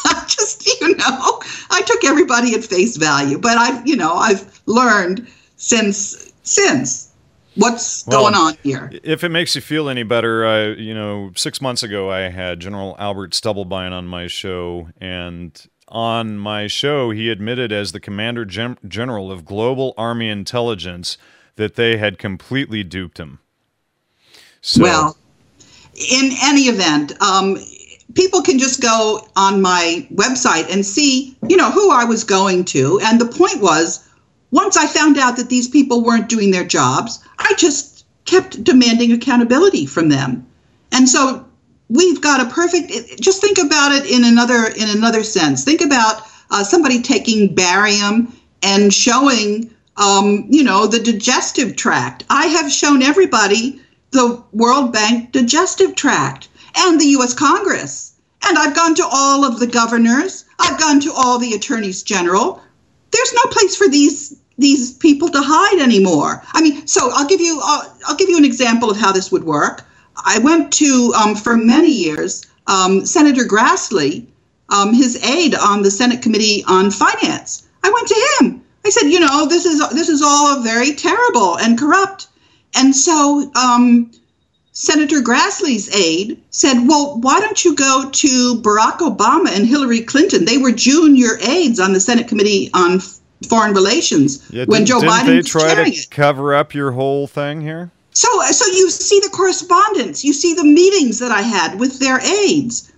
I took everybody at face value. But I've learned since what's going on here. If it makes you feel any better, 6 months ago I had General Albert Stubblebine on my show, and on my show he admitted as the Commander General of Global Army Intelligence that they had completely duped him. So, well, In any event, people can just go on my website and see, who I was going to. And the point was, once I found out that these people weren't doing their jobs, I just kept demanding accountability from them. And so we've got a perfect, just think about it in another sense. Think about somebody taking barium and showing, the digestive tract. I have shown everybody the World Bank digestive tract and the U.S. Congress. And I've gone to all of the governors. I've gone to all the attorneys general. There's no place for these people to hide anymore. I mean, so I'll give you an example of how this would work. I went to, for many years, Senator Grassley, his aide on the Senate Committee on Finance. I went to him. I said, this is all very terrible and corrupt. And so Senator Grassley's aide said, well, why don't you go to Barack Obama and Hillary Clinton? They were junior aides on the Senate Committee on Foreign Relations when Joe Biden was chairing it. Didn't they try to cover up your whole thing here? So you see the correspondence, you see the meetings that I had with their aides.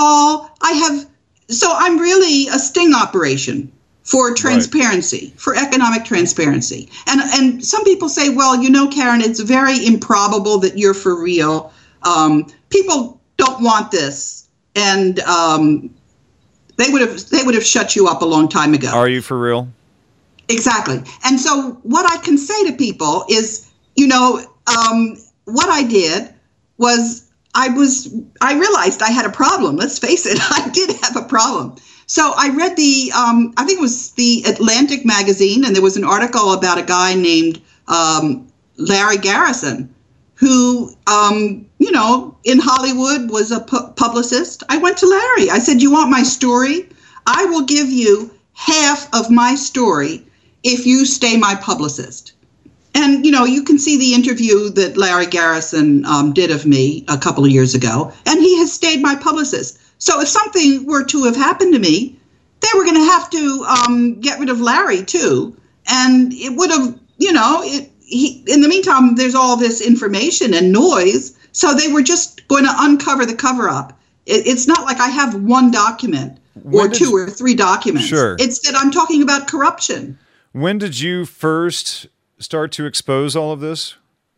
So I'm really a sting operation for transparency, right, for economic transparency. And some people say, well, Karen, it's very improbable that you're for real. People don't want this. And they would have shut you up a long time ago. Are you for real? Exactly. And so what I can say to people is, what I did was I realized I had a problem. Let's face it, I did have a problem. So I read I think it was the Atlantic magazine, and there was an article about a guy named Larry Garrison, who, in Hollywood was a publicist. I went to Larry. I said, you want my story? I will give you half of my story if you stay my publicist. And, you can see the interview that Larry Garrison did of me a couple of years ago, and he has stayed my publicist. So if something were to have happened to me, they were going to have to get rid of Larry, too. And it would have, in the meantime, there's all this information and noise. So they were just going to uncover the cover-up. It's not like I have one document or two or three documents. Sure. It's that I'm talking about corruption. When did you first start to expose all of this?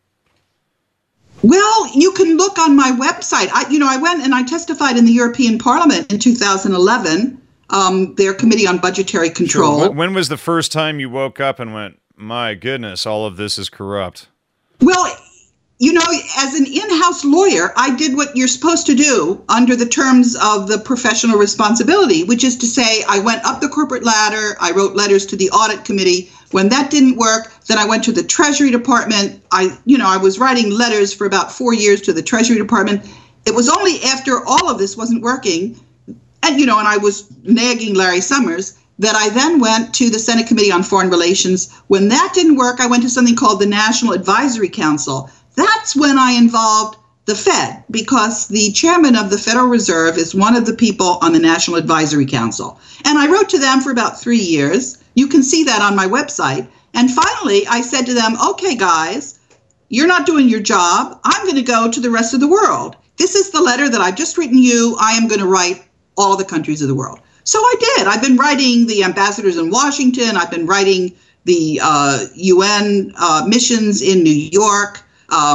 Well, you can look on my website. I went and I testified in the European Parliament in 2011, their Committee on Budgetary Control. Sure. When was the first time you woke up and went, my goodness, all of this is corrupt? Well, as an in-house lawyer, I did what you're supposed to do under the terms of the professional responsibility, which is to say I went up the corporate ladder. I wrote letters to the audit committee. When that didn't work, then I went to the Treasury Department. I was writing letters for about 4 years to the Treasury Department. It was only after all of this wasn't working, and I was nagging Larry Summers, that I then went to the Senate Committee on Foreign Relations. When that didn't work, I went to something called the National Advisory Council. That's when I involved the Fed, because the chairman of the Federal Reserve is one of the people on the National Advisory Council. And I wrote to them for about 3 years. You can see that on my website. And finally, I said to them, okay, guys, you're not doing your job. I'm going to go to the rest of the world. This is the letter that I've just written you. I am going to write all the countries of the world. So I did. I've been writing the ambassadors in Washington. I've been writing the UN missions in New York.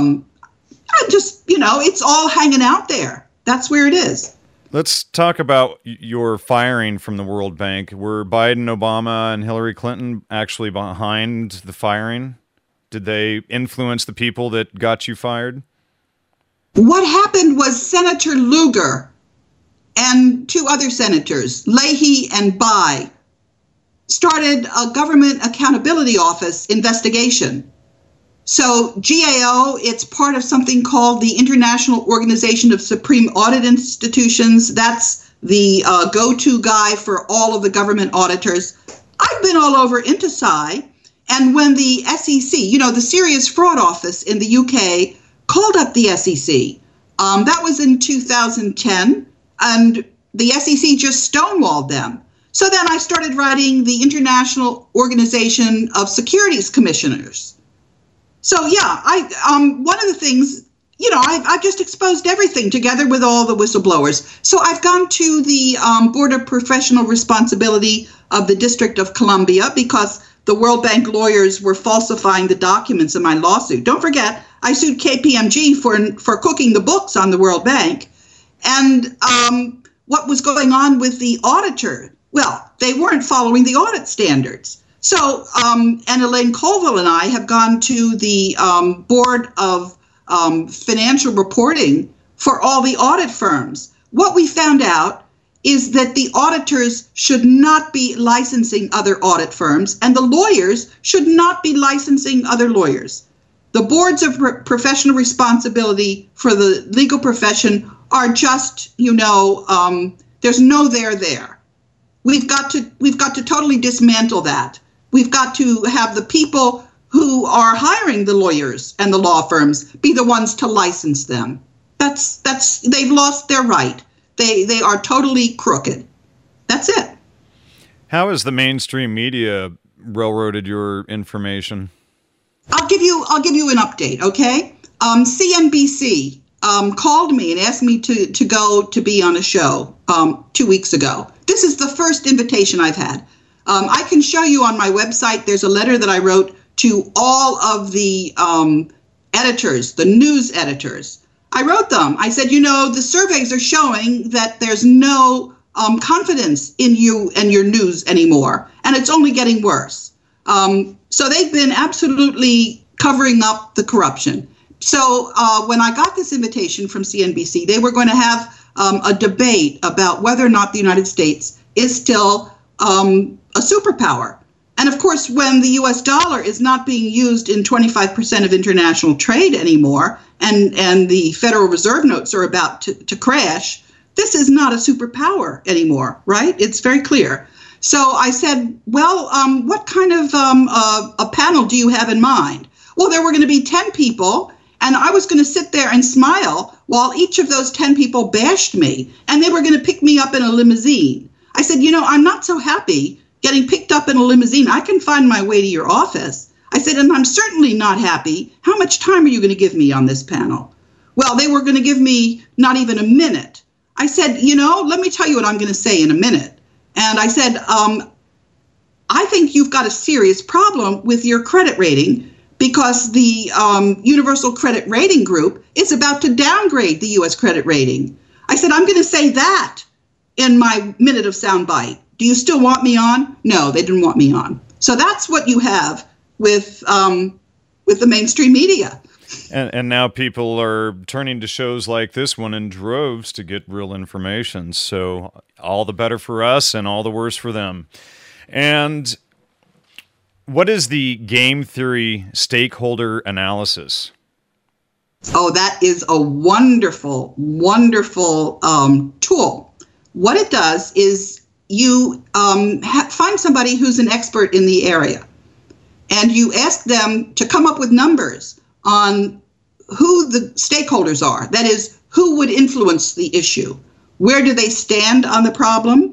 It's all hanging out there. That's where it is. Let's talk about your firing from the World Bank. Were Biden, Obama, and Hillary Clinton actually behind the firing? Did they influence the people that got you fired? What happened was Senator Lugar and two other senators, Leahy and Bai, started a Government Accountability Office investigation. So GAO, it's part of something called the International Organization of Supreme Audit Institutions. That's the go-to guy for all of the government auditors. I've been all over INTOSAI, and when the SEC, the Serious Fraud Office in the UK, called up the SEC, that was in 2010, and the SEC just stonewalled them. So then I started writing the International Organization of Securities Commissioners. So yeah, one of the things I've just exposed everything together with all the whistleblowers. So I've gone to the Board of Professional Responsibility of the District of Columbia because the World Bank lawyers were falsifying the documents in my lawsuit. Don't forget, I sued KPMG for cooking the books on the World Bank. And what was going on with the auditor? Well, they weren't following the audit standards. So and Elaine Colville and I have gone to the Board of Financial Reporting for all the audit firms. What we found out is that the auditors should not be licensing other audit firms, and the lawyers should not be licensing other lawyers. The boards of professional responsibility for the legal profession are just, there's no there. We've got to totally dismantle that. We've got to have the people who are hiring the lawyers and the law firms be the ones to license them. They've lost their right. They are totally crooked. That's it. How has the mainstream media railroaded your information? I'll give you an update, okay? CNBC called me and asked me to go to be on a show 2 weeks ago. This is the first invitation I've had. I can show you on my website. There's a letter that I wrote to all of the editors, the news editors. I wrote them. I said, the surveys are showing that there's no confidence in you and your news anymore, and it's only getting worse. So they've been absolutely covering up the corruption. So when I got this invitation from CNBC, they were going to have a debate about whether or not the United States is still a superpower. And of course, when the U.S. dollar is not being used in 25% of international trade anymore, and the Federal Reserve notes are about to crash, this is not a superpower anymore, right? It's very clear. So I said, well, what kind of a panel do you have in mind? Well, there were going to be 10 people, and I was going to sit there and smile while each of those 10 people bashed me, and they were going to pick me up in a limousine. I said, I'm not so happy getting picked up in a limousine. I can find my way to your office. I said, and I'm certainly not happy. How much time are you going to give me on this panel? Well, they were going to give me not even a minute. I said, let me tell you what I'm going to say in a minute. And I said, I think you've got a serious problem with your credit rating because the Universal Credit Rating Group is about to downgrade the U.S. credit rating. I said, I'm going to say that in my minute of soundbite. Do you still want me on? No, they didn't want me on. So that's what you have with the mainstream media. And now people are turning to shows like this one in droves to get real information. So all the better for us and all the worse for them. And what is the game theory stakeholder analysis? Oh, that is a wonderful, wonderful tool. What it does is you find somebody who's an expert in the area, and you ask them to come up with numbers on who the stakeholders are. That is, who would influence the issue? Where do they stand on the problem?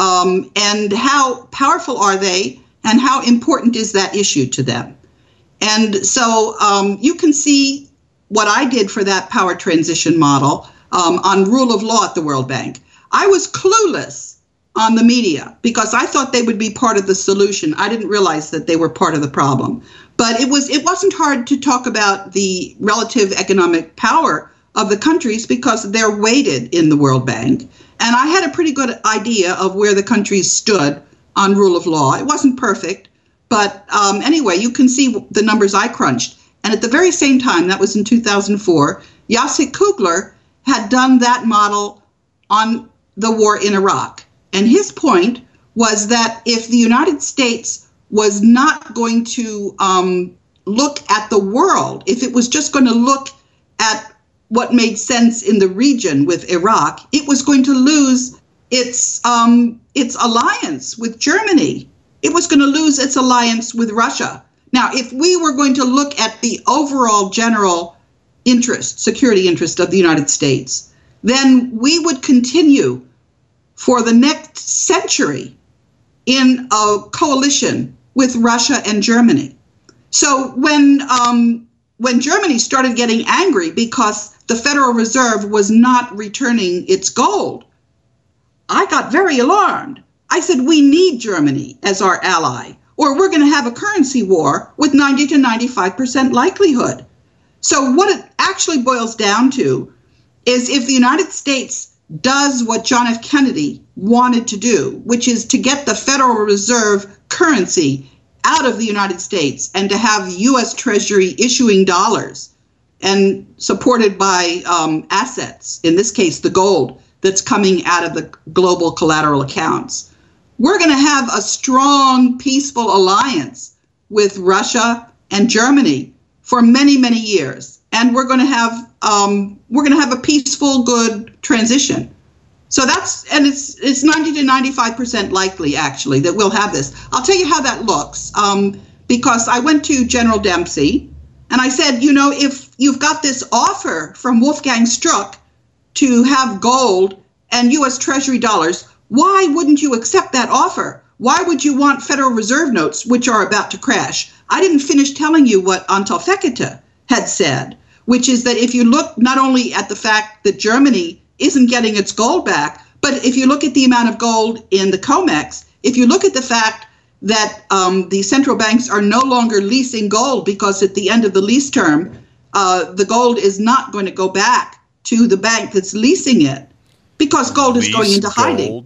And how powerful are they? And how important is that issue to them? And so you can see what I did for that power transition model on rule of law at the World Bank. I was clueless on the media because I thought they would be part of the solution. I didn't realize that they were part of the problem. But it wasn't hard to talk about the relative economic power of the countries because they're weighted in the World Bank. And I had a pretty good idea of where the countries stood on rule of law. It wasn't perfect, but anyway, you can see the numbers I crunched. And at the very same time, that was in 2004, Jacek Kugler had done that model on the war in Iraq. And his point was that if the United States was not going to look at the world, if it was just going to look at what made sense in the region with Iraq, it was going to lose its alliance with Germany. It was going to lose its alliance with Russia. Now, if we were going to look at the overall general interest, security interest of the United States, then we would continue for the next century in a coalition with Russia and Germany. So when Germany started getting angry because the Federal Reserve was not returning its gold, I got very alarmed. I said, we need Germany as our ally, or we're going to have a currency war with 90 to 95% likelihood. So what it actually boils down to is if the United States does what John F. Kennedy wanted to do, which is to get the Federal Reserve currency out of the United States and to have U.S. Treasury issuing dollars and supported by assets, in this case, the gold that's coming out of the global collateral accounts, we're going to have a strong, peaceful alliance with Russia and Germany for many, many years. And we're going to have a peaceful, good transition. So it's 90 to 95% likely, actually, that we'll have this. I'll tell you how that looks, because I went to General Dempsey and I said, if you've got this offer from Wolfgang Struck to have gold and U.S. Treasury dollars, why wouldn't you accept that offer? Why would you want Federal Reserve notes, which are about to crash? I didn't finish telling you what Antal Fekete had said, which is that if you look not only at the fact that Germany isn't getting its gold back, but if you look at the amount of gold in the COMEX, if you look at the fact that the central banks are no longer leasing gold because at the end of the lease term, the gold is not going to go back to the bank that's leasing it because gold is going into hiding.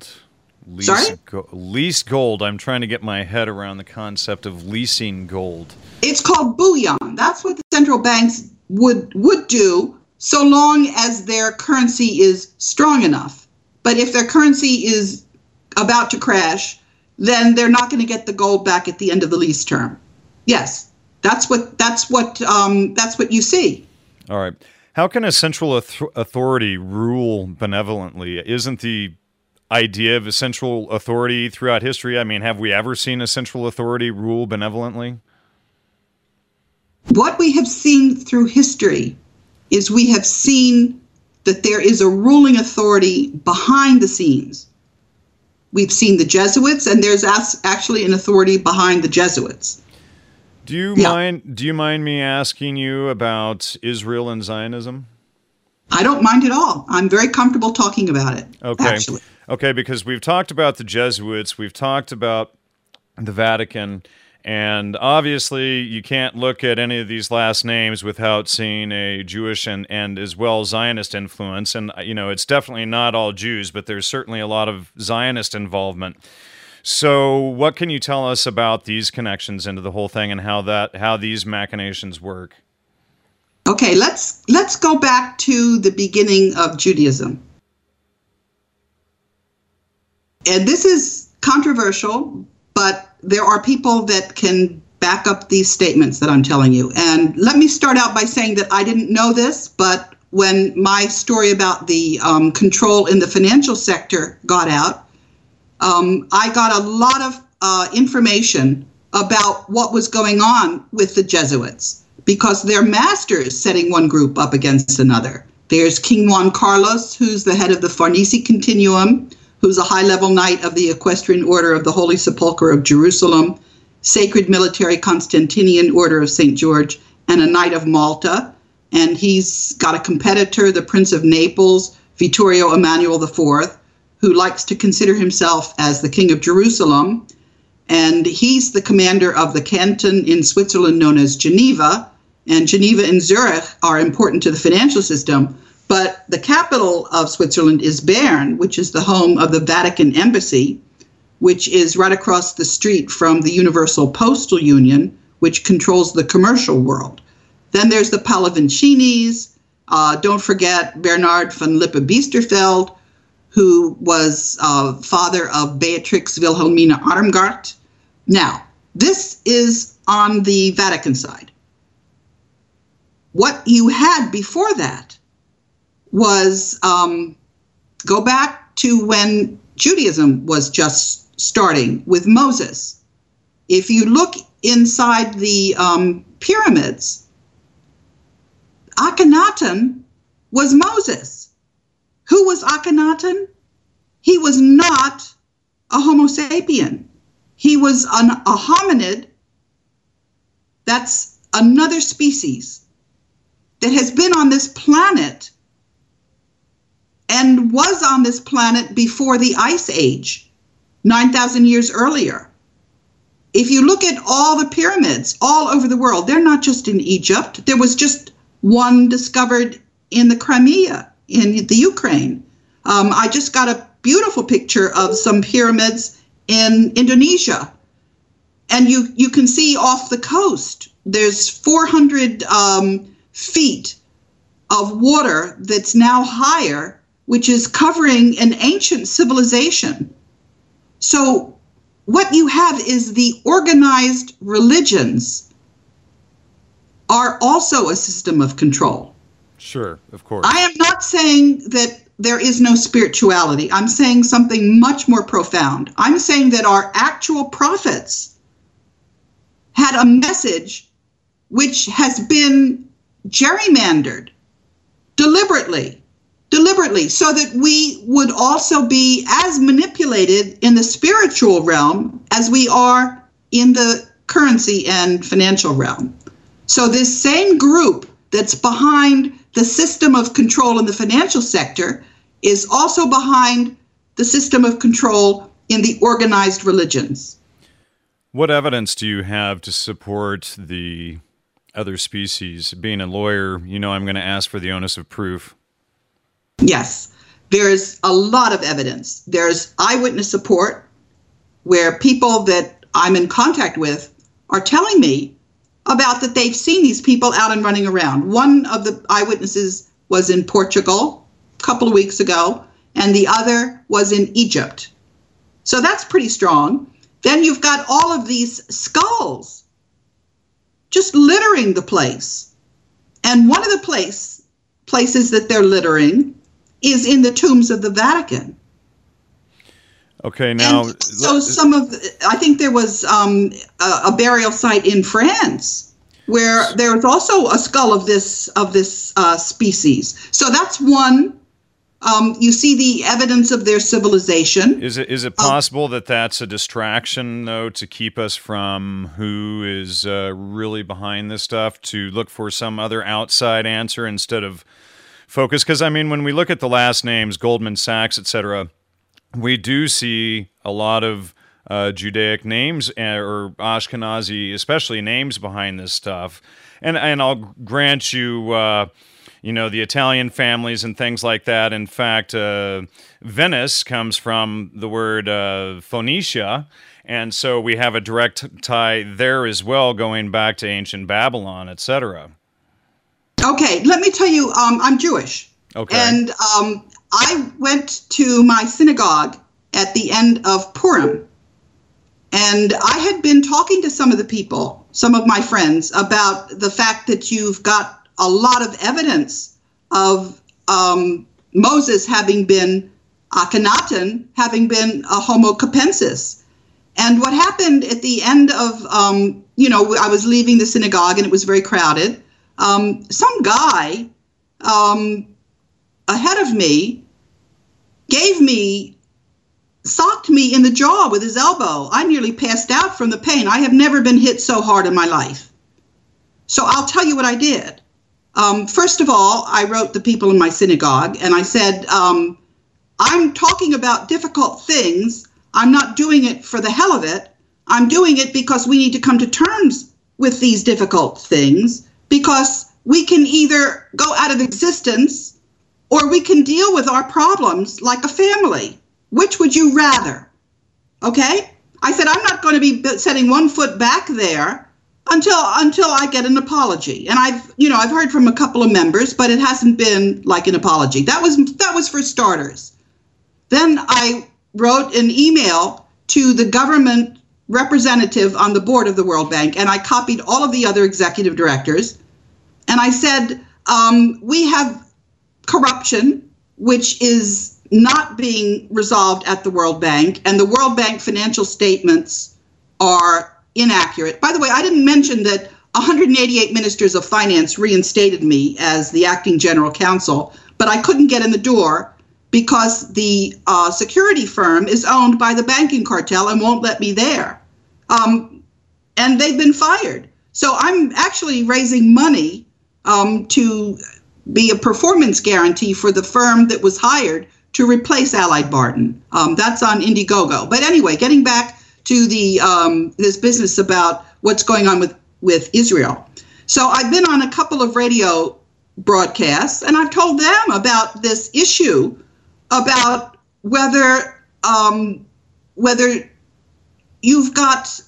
Lease gold. I'm trying to get my head around the concept of leasing gold. It's called bullion. That's what the central banks would do so long as their currency is strong enough. But if their currency is about to crash, then they're not going to get the gold back at the end of the lease term. Yes, that's what you see. All right. How can a central authority rule benevolently? Isn't the idea of a central authority throughout history? I mean, have we ever seen a central authority rule benevolently? What we have seen through history is we have seen that there is a ruling authority behind the scenes. We've seen the Jesuits, and there's actually an authority behind the Jesuits. Do you mind me asking you about Israel and Zionism? I don't mind at all. I'm very comfortable talking about it. Okay. Actually. Okay, because we've talked about the Jesuits, we've talked about the Vatican, and obviously you can't look at any of these last names without seeing a Jewish and as well Zionist influence. And, it's definitely not all Jews, but there's certainly a lot of Zionist involvement. So what can you tell us about these connections into the whole thing and how these machinations work? Okay, let's go back to the beginning of Judaism. And this is controversial, but there are people that can back up these statements that I'm telling you. And let me start out by saying that I didn't know this, but when my story about the control in the financial sector got out, I got a lot of information about what was going on with the Jesuits because they're masters setting one group up against another. There's King Juan Carlos, who's the head of the Farnese Continuum, who's a high-level knight of the Equestrian Order of the Holy Sepulchre of Jerusalem, Sacred Military Constantinian Order of St. George, and a Knight of Malta. And he's got a competitor, the Prince of Naples, Vittorio Emanuele IV, who likes to consider himself as the King of Jerusalem. And he's the commander of the canton in Switzerland known as Geneva. And Geneva and Zurich are important to the financial system. But the capital of Switzerland is Bern, which is the home of the Vatican Embassy, which is right across the street from the Universal Postal Union, which controls the commercial world. Then there's the Pallovincinis. Don't forget Bernard von Lippe-Biesterfeld, who was father of Beatrix Wilhelmina Armgard. Now, this is on the Vatican side. What you had before that was go back to when Judaism was just starting with Moses. If you look inside the pyramids, Akhenaten was Moses. Who was Akhenaten? He was not a Homo sapien. He was a hominid. That's another species that has been on this planet and was on this planet before the Ice Age, 9,000 years earlier. If you look at all the pyramids all over the world, they're not just in Egypt. There was just one discovered in the Crimea, in the Ukraine. I just got a beautiful picture of some pyramids in Indonesia. And you can see off the coast, there's 400 feet of water that's now higher, which is covering an ancient civilization. So what you have is the organized religions are also a system of control. Sure, of course. I am not saying that there is no spirituality. I'm saying something much more profound. I'm saying that our actual prophets had a message which has been gerrymandered deliberately, so that we would also be as manipulated in the spiritual realm as we are in the currency and financial realm. So this same group that's behind the system of control in the financial sector is also behind the system of control in the organized religions. What evidence do you have to support the other species? Being a lawyer, you know I'm going to ask for the onus of proof. Yes, there's a lot of evidence. There's eyewitness support where people that I'm in contact with are telling me about that they've seen these people out and running around. One of the eyewitnesses was in Portugal a couple of weeks ago, and the other was in Egypt. So that's pretty strong. Then you've got all of these skulls just littering the place. And one of the places that they're littering is in the tombs of the Vatican. Okay, now... And so I think there was a burial site in France where there was also a skull of this species. So that's one. You see the evidence of their civilization. Is it possible that that's a distraction, though, to keep us from who is really behind this stuff, to look for some other outside answer instead of focus? Because, I mean, when we look at the last names, Goldman Sachs, etc., we do see a lot of Judaic names or Ashkenazi, especially names behind this stuff. And I'll grant you, the Italian families and things like that. In fact, Venice comes from the word Phoenicia. And so we have a direct tie there as well, going back to ancient Babylon, etc. Okay, let me tell you, I'm Jewish. Okay. And I went to my synagogue at the end of Purim, and I had been talking to some of the people, some of my friends, about the fact that you've got a lot of evidence of Moses having been Akhenaten, having been a Homo capensis. And what happened at the end of, I was leaving the synagogue and it was very crowded. Some guy ahead of me socked me in the jaw with his elbow. I nearly passed out from the pain. I have never been hit so hard in my life. So I'll tell you what I did. First of all, I wrote the people in my synagogue and I said, I'm talking about difficult things. I'm not doing it for the hell of it. I'm doing it because we need to come to terms with these difficult things, because we can either go out of existence or we can deal with our problems like a family. Which would you rather? Okay? I said, I'm not going to be setting one foot back there until I get an apology. And I've heard from a couple of members, but it hasn't been like an apology. That was for starters. Then I wrote an email to the government representative on the board of the World Bank, and I copied all of the other executive directors. And I said, we have corruption, which is not being resolved at the World Bank, and the World Bank financial statements are inaccurate. By the way, I didn't mention that 188 ministers of finance reinstated me as the acting general counsel, but I couldn't get in the door because the security firm is owned by the banking cartel and won't let me there. And they've been fired. So I'm actually raising money to be a performance guarantee for the firm that was hired to replace Allied Barton. That's on Indiegogo. But anyway, getting back to the this business about what's going on with Israel. So I've been on a couple of radio broadcasts, and I've told them about this issue about whether you've got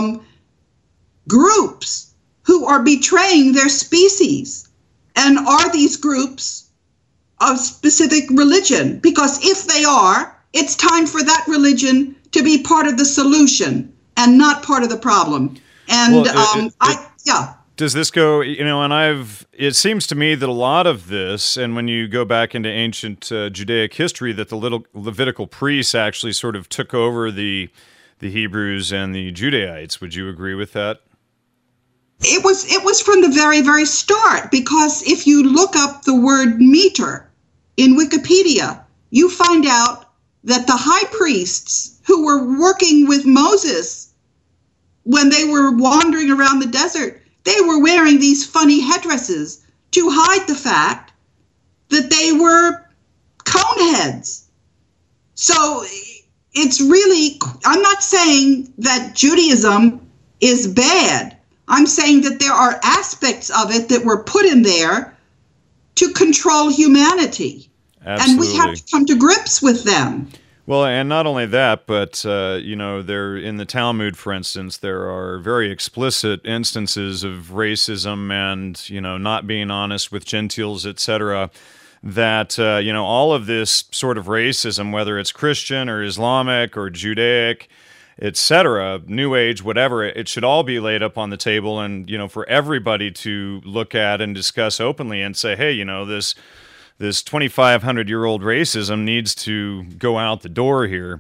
groups who are betraying their species, and are these groups of specific religion? Because if they are, it's time for that religion to be part of the solution and not part of the problem. And Does this go, and it seems to me that a lot of this, and when you go back into ancient Judaic history, that the little Levitical priests actually sort of took over the Hebrews and the Judaites. Would you agree with that? It was from the very, very start, because if you look up the word meter in Wikipedia, you find out that the high priests who were working with Moses when they were wandering around the desert, they were wearing these funny headdresses to hide the fact that they were coneheads. So it's really, I'm not saying that Judaism is bad. I'm saying that there are aspects of it that were put in there to control humanity. Absolutely. And we have to come to grips with them. Well, and not only that, but, there in the Talmud, for instance, there are very explicit instances of racism and, not being honest with Gentiles, etc., that, all of this sort of racism, whether it's Christian or Islamic or Judaic, etc., New Age, whatever, it should all be laid up on the table and, for everybody to look at and discuss openly and say, hey, this 2,500-year-old racism needs to go out the door here.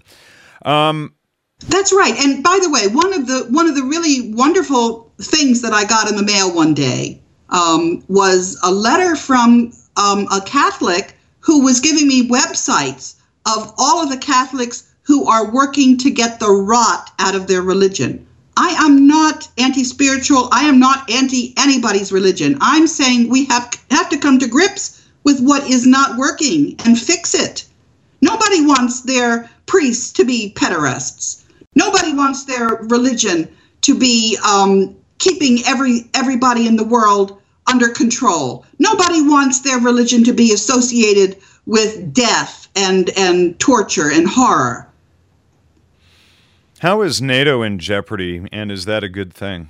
That's right. And by the way, one of the really wonderful things that I got in the mail one day was a letter from a Catholic who was giving me websites of all of the Catholics who are working to get the rot out of their religion. I am not anti-spiritual. I am not anti-anybody's religion. I'm saying we have to come to grips with what is not working and fix it. Nobody wants their priests to be pederasts. Nobody wants their religion to be keeping everybody in the world under control. Nobody wants their religion to be associated with death and torture and horror. How is NATO in jeopardy, and is that a good thing?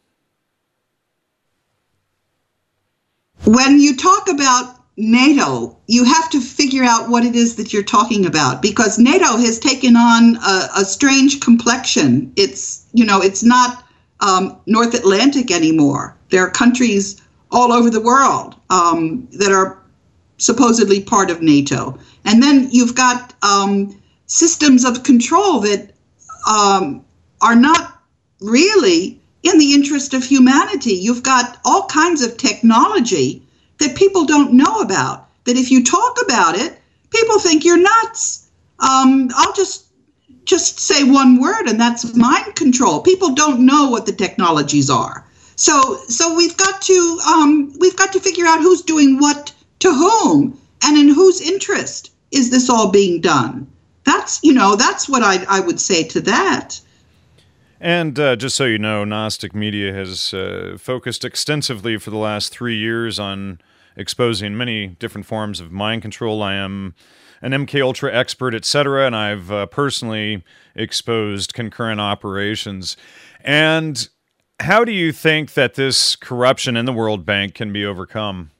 When you talk about NATO, you have to figure out what it is that you're talking about, because NATO has taken on a strange complexion. It's not North Atlantic anymore. There are countries all over the world that are supposedly part of NATO. And then you've got systems of control that are not really in the interest of humanity. You've got all kinds of technology that people don't know about, that if you talk about it, people think you're nuts. I'll just say one word, and that's mind control. People don't know what the technologies are. So we've got to figure out who's doing what to whom, and in whose interest is this all being done. That's what I would say to that. And just so you know, Gnostic Media has focused extensively for the last 3 years on exposing many different forms of mind control. I am an MKUltra expert, etc., and I've personally exposed concurrent operations. And how do you think that this corruption in the World Bank can be overcome?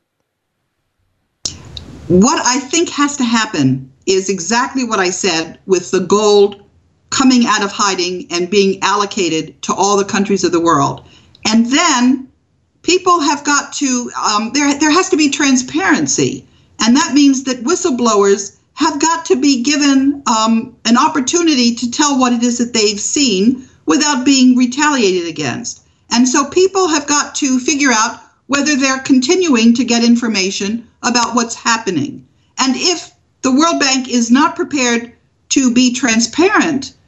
What I think has to happen is exactly what I said, with the gold coming out of hiding and being allocated to all the countries of the world. And then people have got to, there has to be transparency. And that means that whistleblowers have got to be given an opportunity to tell what it is that they've seen without being retaliated against. And so people have got to figure out whether they're continuing to get information about what's happening. And if the World Bank is not prepared to be transparent,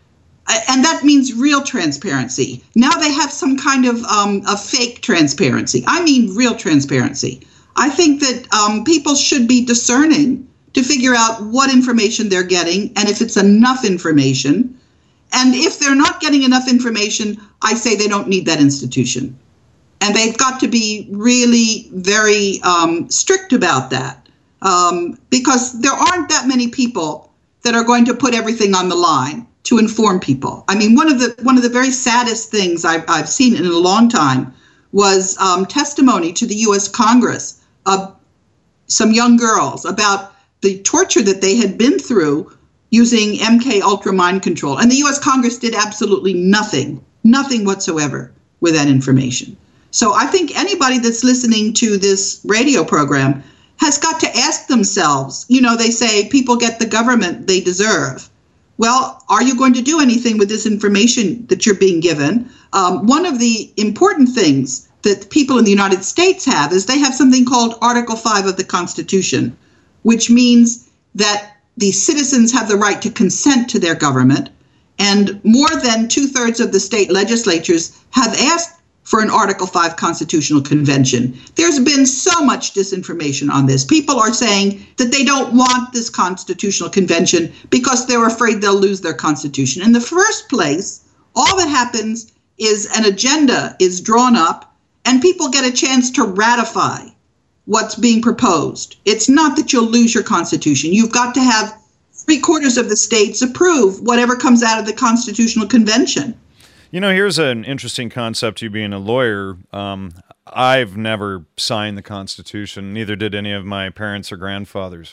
And that means real transparency. Now they have some kind of a fake transparency. I mean real transparency. I think that people should be discerning to figure out what information they're getting and if it's enough information. And if they're not getting enough information, I say they don't need that institution. And they've got to be really very strict about that, because there aren't that many people that are going to put everything on the line to inform people. I mean, one of the very saddest things I've seen in a long time was testimony to the U.S. Congress of some young girls about the torture that they had been through using MK Ultra mind control. And the U.S. Congress did absolutely nothing whatsoever with that information. So I think anybody that's listening to this radio program has got to ask themselves, they say people get the government they deserve. Well, are you going to do anything with this information that you're being given? One of the important things that people in the United States have is they have something called Article 5 of the Constitution, which means that the citizens have the right to consent to their government, and more than 2/3 of the state legislatures have asked for an Article 5 constitutional convention. There's been so much disinformation on this. People are saying that they don't want this constitutional convention because they're afraid they'll lose their constitution. In the first place, all that happens is an agenda is drawn up and people get a chance to ratify what's being proposed. It's not that you'll lose your constitution. You've got to have 3/4 of the states approve whatever comes out of the Constitutional Convention. Here's an interesting concept, you being a lawyer. I've never signed the Constitution, neither did any of my parents or grandfathers.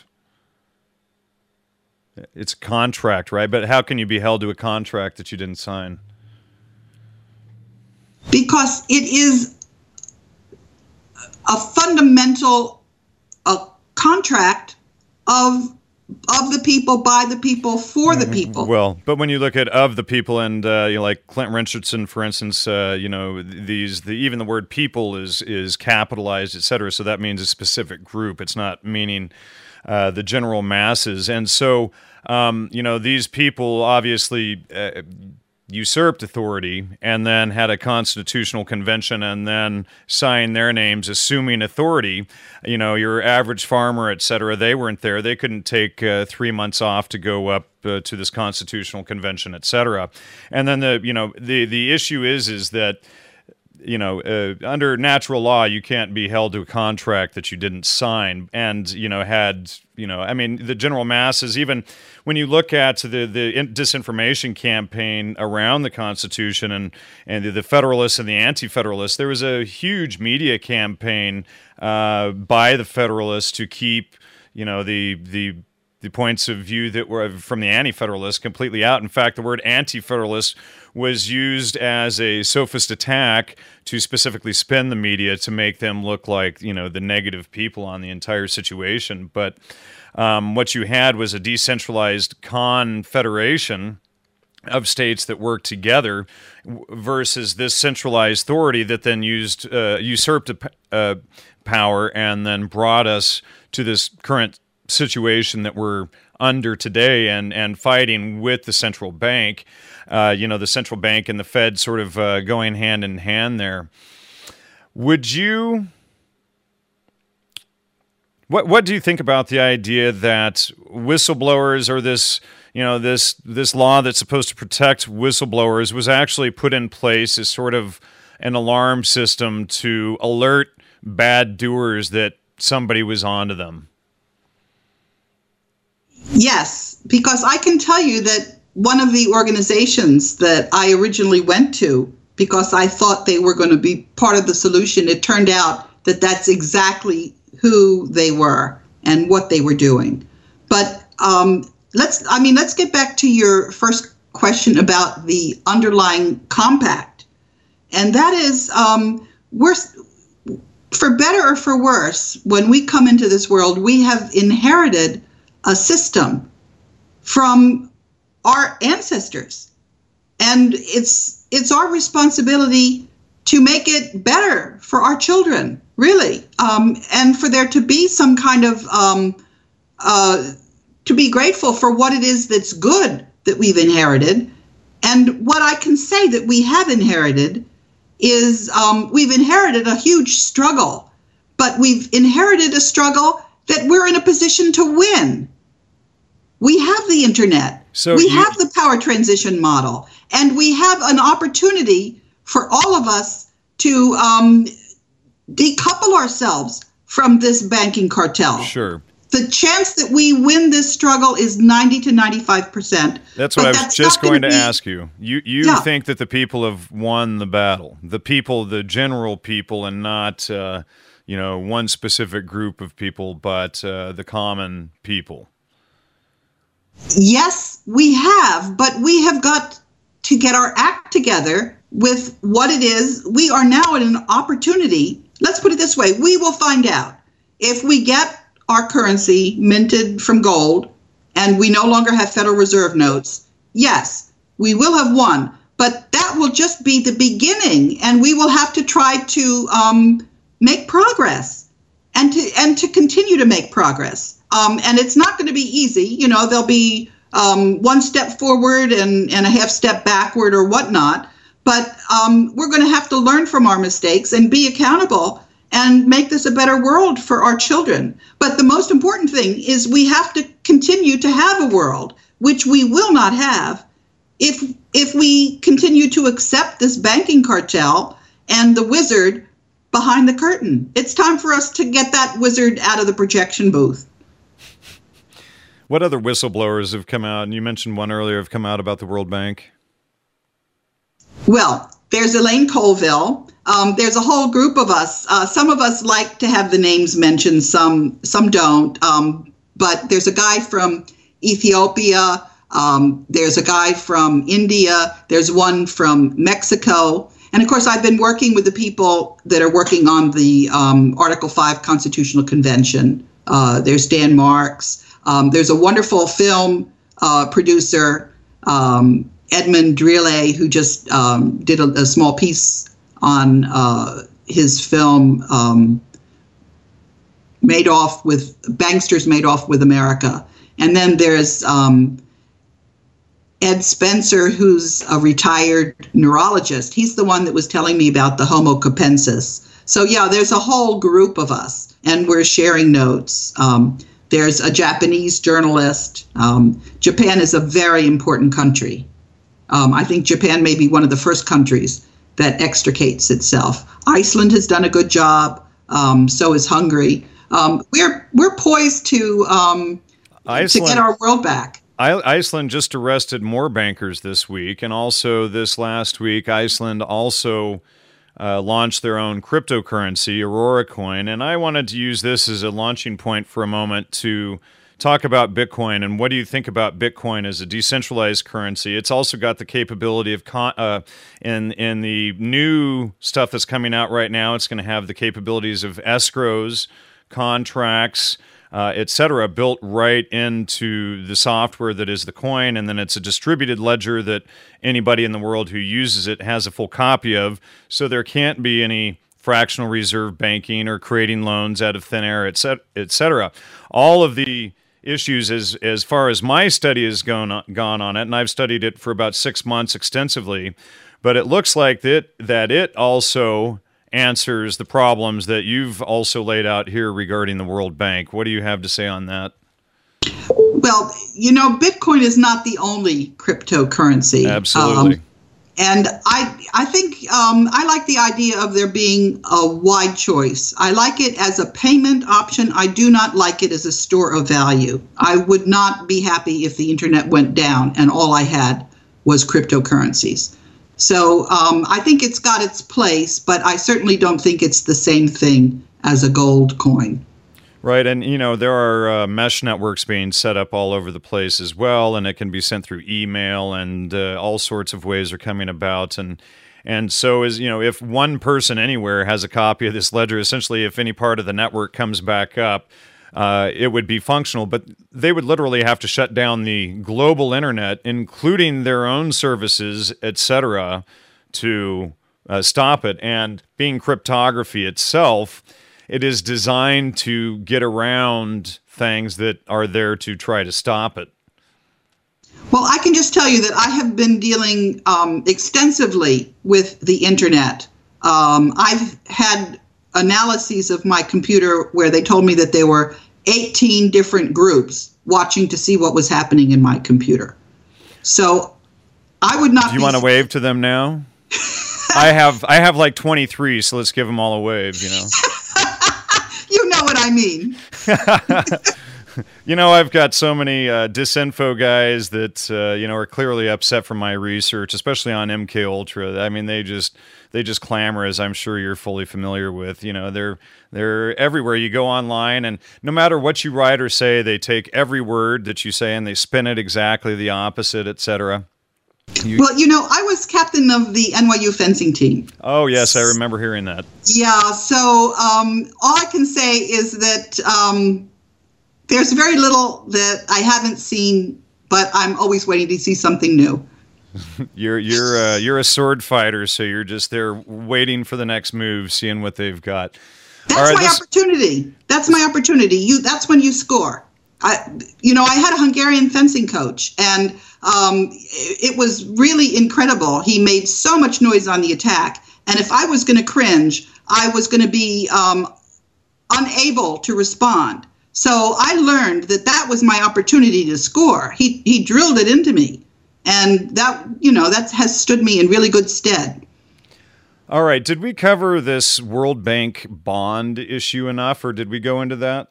It's a contract, right? But how can you be held to a contract that you didn't sign? Because it is a fundamental contract of the people, by the people, for the people. Well, but when you look at of the people, and like Clinton Richardson, for instance, even the word people is capitalized, et cetera. So that means a specific group. It's not meaning the general masses. And so, these people obviously usurped authority and then had a constitutional convention and then signed their names assuming authority. Your average farmer, et cetera, they weren't there. They couldn't take 3 months off to go up to this constitutional convention, et cetera. And then the issue is that under natural law, you can't be held to a contract that you didn't sign. And, the general masses, even when you look at the disinformation campaign around the Constitution and the Federalists and the Anti-Federalists, there was a huge media campaign by the Federalists to keep, the points of view that were from the Anti-Federalists completely out. In fact, the word Anti-Federalist was used as a sophist attack to specifically spin the media to make them look like, the negative people on the entire situation. But what you had was a decentralized confederation of states that worked together versus this centralized authority that then usurped power and then brought us to this current situation that we're under today and fighting with the central bank, the central bank and the Fed sort of going hand in hand there. Would you... What do you think about the idea that whistleblowers or this law that's supposed to protect whistleblowers was actually put in place as sort of an alarm system to alert bad doers that somebody was onto them? Yes, because I can tell you that one of the organizations that I originally went to, because I thought they were going to be part of the solution, it turned out that that's exactly who they were and what they were doing. But let's get back to your first question about the underlying compact. And that is, for better or for worse, when we come into this world, we have inherited a system from our ancestors. And it's our responsibility to make it better for our children, really. And for there to be some kind of, to be grateful for what it is that's good that we've inherited, And what I can say that we have inherited is we've inherited a huge struggle, but we've inherited a struggle that we're in a position to win. We have the internet. So we have the power transition model, and we have an opportunity for all of us to decouple ourselves from this banking cartel. Sure. The chance that we win this struggle is 90 to 95%. That's what I was just going to ask you. You think that the people have won the battle, the people, the general people, and not one specific group of people, but the common people. Yes, we have, but we have got to get our act together with what it is. We are now in an opportunity. Let's put it this way. We will find out if we get our currency minted from gold and we no longer have Federal Reserve notes. Yes, we will have won, but that will just be the beginning, and we will have to try to make progress and to continue to make progress. And it's not going to be easy. You know, there'll be one step forward and a half step backward or whatnot. But we're going to have to learn from our mistakes and be accountable and make this a better world for our children. But the most important thing is we have to continue to have a world, which we will not have if we continue to accept this banking cartel and the wizard behind the curtain. It's time for us to get that wizard out of the projection booth. What other whistleblowers have come out? And you mentioned one earlier, have come out about the World Bank. Well, there's Elaine Colville. There's a whole group of us. Some of us like to have the names mentioned. Some don't. But there's a guy from Ethiopia. There's a guy from India. There's one from Mexico. And of course, I've been working with the people that are working on the Article 5 Constitutional Convention. There's Dan Marks. There's a wonderful film producer, Edmund Drille, who just did a small piece on his film Banksters Made Off with America. And then there's Ed Spencer, who's a retired neurologist. He's the one that was telling me about the Homo capensis. So yeah, there's a whole group of us, and we're sharing notes. There's a Japanese journalist. Japan is a very important country. I think Japan may be one of the first countries that extricates itself. Iceland has done a good job. So is Hungary. We're poised to get our world back. Iceland just arrested more bankers this week, and also this last week, Iceland also launched their own cryptocurrency, Aurora Coin, and I wanted to use this as a launching point for a moment to talk about Bitcoin and what do you think about Bitcoin as a decentralized currency. It's also got the capability of, in the new stuff that's coming out right now, it's going to have the capabilities of escrows, contracts, etc., built right into the software that is the coin, and then it's a distributed ledger that anybody in the world who uses it has a full copy of, so there can't be any fractional reserve banking or creating loans out of thin air, etc. All of the issues as far as my study has gone on it, and I've studied it for about 6 months extensively, but it looks like that it also answers the problems that you've also laid out here regarding the World Bank. What do you have to say on that? Well, you know, Bitcoin is not the only cryptocurrency. Absolutely. And I think I like the idea of there being a wide choice. I like it as a payment option. I do not like it as a store of value. I would not be happy if the internet went down and all I had was cryptocurrencies. So I think it's got its place, but I certainly don't think it's the same thing as a gold coin. Right, and you know, there are mesh networks being set up all over the place as well, and it can be sent through email, and all sorts of ways are coming about. And so, as you know, if one person anywhere has a copy of this ledger, essentially, if any part of the network comes back up, it would be functional, but they would literally have to shut down the global internet, including their own services, etc., to stop it. And being cryptography itself, it is designed to get around things that are there to try to stop it. Well, I can just tell you that I have been dealing extensively with the internet. I've had analyses of my computer where they told me that there were 18 different groups watching to see what was happening in my computer. So I would not. Do you want to wave to them now? I have like 23, so let's give them all a wave, you know. You know what I mean. You know, I've got so many disinfo guys that are clearly upset from my research, especially on MK Ultra. I mean, they just clamor, as I'm sure you're fully familiar with. You know, they're everywhere. You go online, and no matter what you write or say, they take every word that you say and they spin it exactly the opposite, etc. Well, I was captain of the NYU fencing team. Oh, yes, I remember hearing that. Yeah, so all I can say is that there's very little that I haven't seen, but I'm always waiting to see something new. You're a sword fighter, so you're just there waiting for the next move, seeing what they've got. That's my opportunity. That's my opportunity. That's when you score. I had a Hungarian fencing coach, and it was really incredible. He made so much noise on the attack, and if I was going to cringe, I was going to be unable to respond. So I learned that was my opportunity to score. He drilled it into me, and that has stood me in really good stead. All right, did we cover this World Bank bond issue enough, or did we go into that?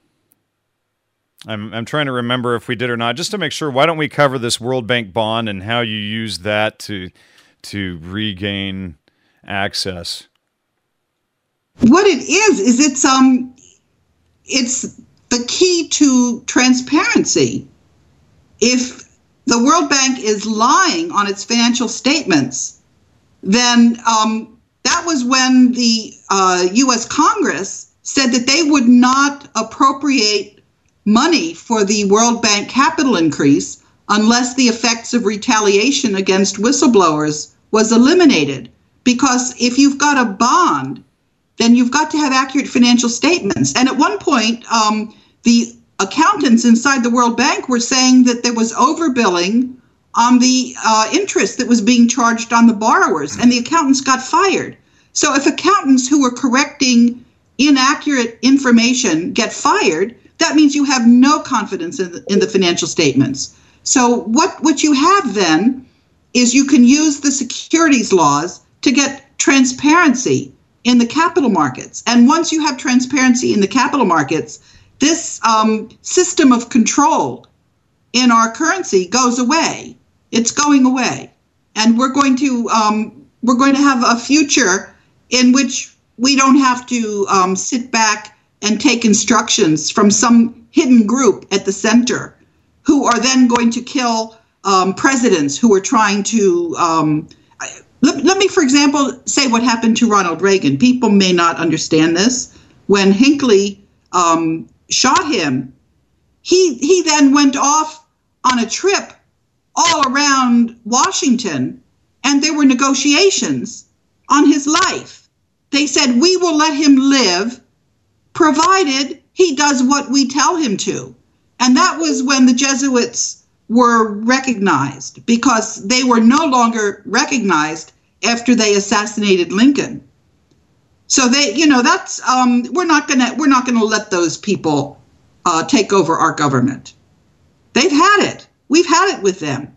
I'm trying to remember if we did or not, just to make sure. Why don't we cover this World Bank bond and how you use that to regain access? What it is it's the key to transparency. If the World Bank is lying on its financial statements, then that was when the U.S. Congress said that they would not appropriate money for the World Bank capital increase unless the effects of retaliation against whistleblowers was eliminated. Because if you've got a bond, then you've got to have accurate financial statements. And at one point, the accountants inside the World Bank were saying that there was overbilling on the interest that was being charged on the borrowers, and the accountants got fired. So if accountants who were correcting inaccurate information get fired, that means you have no confidence in the financial statements. So what you have then is you can use the securities laws to get transparency in the capital markets. And once you have transparency in the capital markets, this system of control in our currency goes away. It's going away. And we're going to have a future in which we don't have to sit back and take instructions from some hidden group at the center who are then going to kill presidents who are trying to... Let me, for example, say what happened to Ronald Reagan. People may not understand this. When Hinckley shot him, he then went off on a trip all around Washington, and there were negotiations on his life. They said, we will let him live, provided he does what we tell him to. And that was when the Jesuits were recognized, because they were no longer recognized after they assassinated Lincoln. So that's we're not gonna let those people take over our government. They've had it. We've had it with them.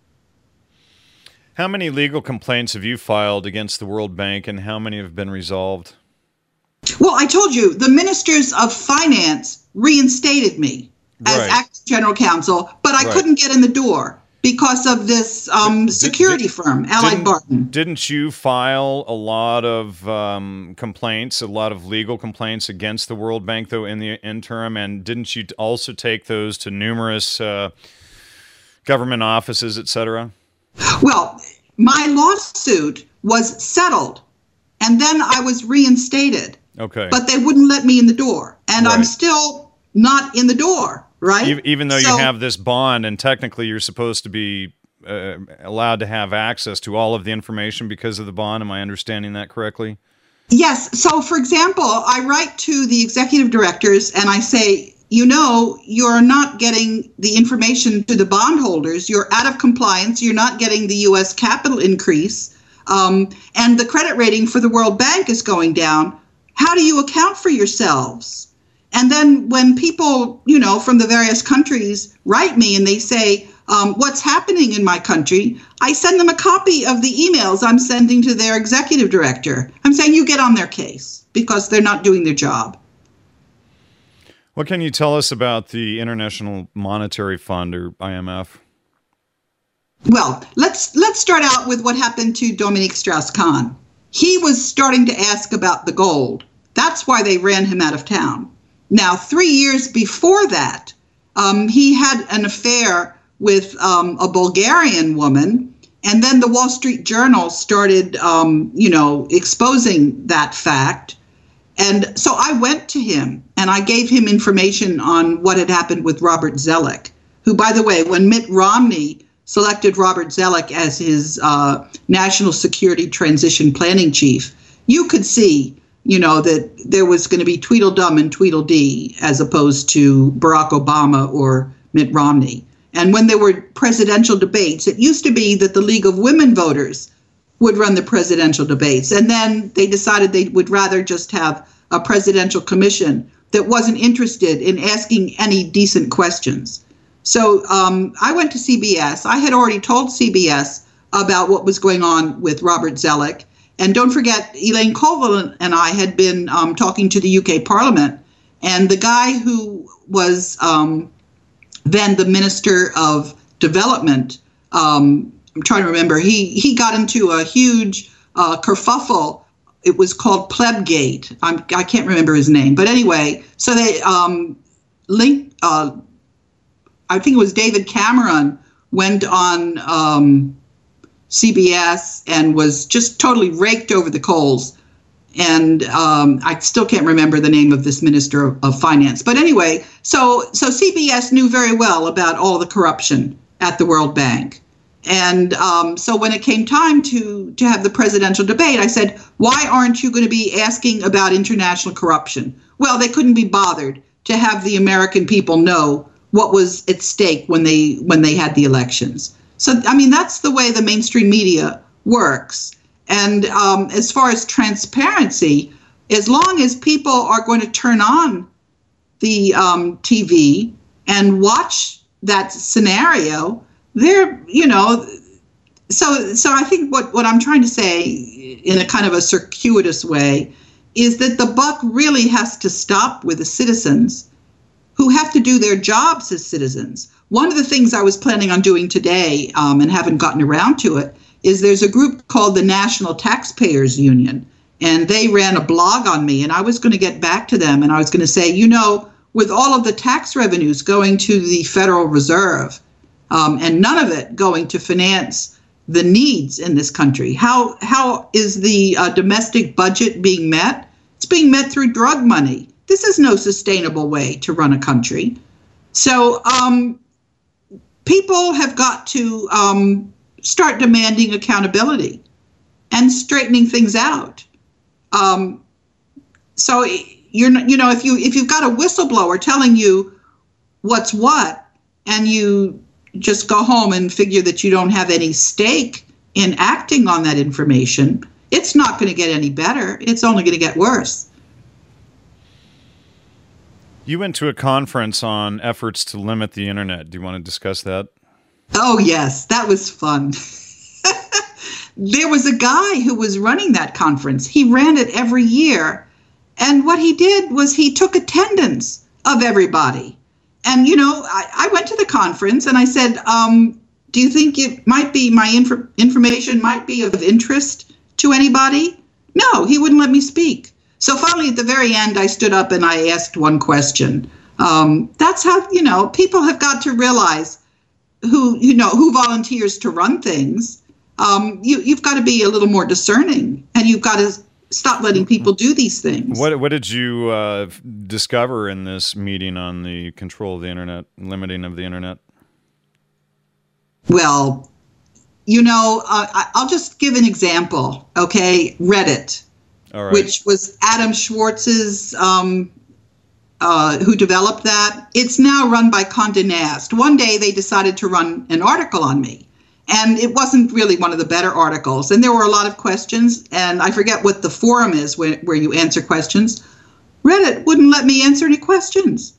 How many legal complaints have you filed against the World Bank, and how many have been resolved? Well, I told you, the ministers of finance reinstated me as acting general counsel, but I couldn't get in the door because of this security firm, Allied Barton. Didn't you file a lot of complaints, a lot of legal complaints against the World Bank, though, in the interim? And didn't you also take those to numerous government offices, et cetera? Well, my lawsuit was settled, and then I was reinstated. Okay. But they wouldn't let me in the door, and I'm still not in the door, right? Even though you have this bond, and technically you're supposed to be allowed to have access to all of the information because of the bond. Am I understanding that correctly? Yes. So, for example, I write to the executive directors and I say, you're not getting the information to the bondholders. You're out of compliance. You're not getting the U.S. capital increase. And the credit rating for the World Bank is going down. How do you account for yourselves? And then when people, from the various countries write me and they say, what's happening in my country, I send them a copy of the emails I'm sending to their executive director. I'm saying you get on their case because they're not doing their job. What can you tell us about the International Monetary Fund, or IMF? Well, let's start out with what happened to Dominique Strauss-Kahn. He was starting to ask about the gold. That's why they ran him out of town. Now, 3 years before that, he had an affair with a Bulgarian woman, and then the Wall Street Journal started, exposing that fact. And so I went to him and I gave him information on what had happened with Robert Zoellick, who, by the way, when Mitt Romney selected Robert Zoellick as his national security transition planning chief, you could see, that there was going to be Tweedledum and Tweedledee as opposed to Barack Obama or Mitt Romney. And when there were presidential debates, it used to be that the League of Women Voters would run the presidential debates. And then they decided they would rather just have a presidential commission that wasn't interested in asking any decent questions. So I went to CBS. I had already told CBS about what was going on with Robert Zoellick. And don't forget, Elaine Colville and I had been talking to the UK Parliament. And the guy who was then the Minister of Development, I'm trying to remember, he got into a huge kerfuffle. It was called Plebgate. I can't remember his name. But anyway, so they linked, I think it was David Cameron went on CBS and was just totally raked over the coals. And I still can't remember the name of this Minister of Finance. But anyway, so CBS knew very well about all the corruption at the World Bank. And so when it came time to have the presidential debate, I said, why aren't you going to be asking about international corruption? Well, they couldn't be bothered to have the American people know what was at stake when they had the elections. So, I mean, that's the way the mainstream media works. And as far as transparency, as long as people are going to turn on the TV and watch that scenario, they're, so I think what I'm trying to say in a kind of a circuitous way is that the buck really has to stop with the citizens who have to do their jobs as citizens. One of the things I was planning on doing today and haven't gotten around to it is there's a group called the National Taxpayers Union, and they ran a blog on me, and I was going to get back to them, and I was going to say, with all of the tax revenues going to the Federal Reserve, and none of it going to finance the needs in this country, how is the domestic budget being met? It's being met through drug money. This is no sustainable way to run a country. So people have got to start demanding accountability and straightening things out. So if you've got a whistleblower telling you what's what, and you just go home and figure that you don't have any stake in acting on that information, it's not going to get any better. It's only going to get worse. You went to a conference on efforts to limit the internet. Do you want to discuss that? Oh, yes, that was fun. There was a guy who was running that conference. He ran it every year. And what he did was he took attendance of everybody. And, I went to the conference and I said, do you think it might be my information might be of interest to anybody? No, he wouldn't let me speak. So finally, at the very end, I stood up and I asked one question. That's how, people have got to realize who volunteers to run things. You've got to be a little more discerning, and you've got to stop letting people do these things. What did you discover in this meeting on the control of the internet, limiting of the internet? Well, I'll just give an example. Okay, Reddit, all right, which was Adam Schwartz's who developed that. It's now run by Condé Nast. One day they decided to run an article on me, and it wasn't really one of the better articles. And there were a lot of questions, and I forget what the forum is where you answer questions. Reddit wouldn't let me answer any questions.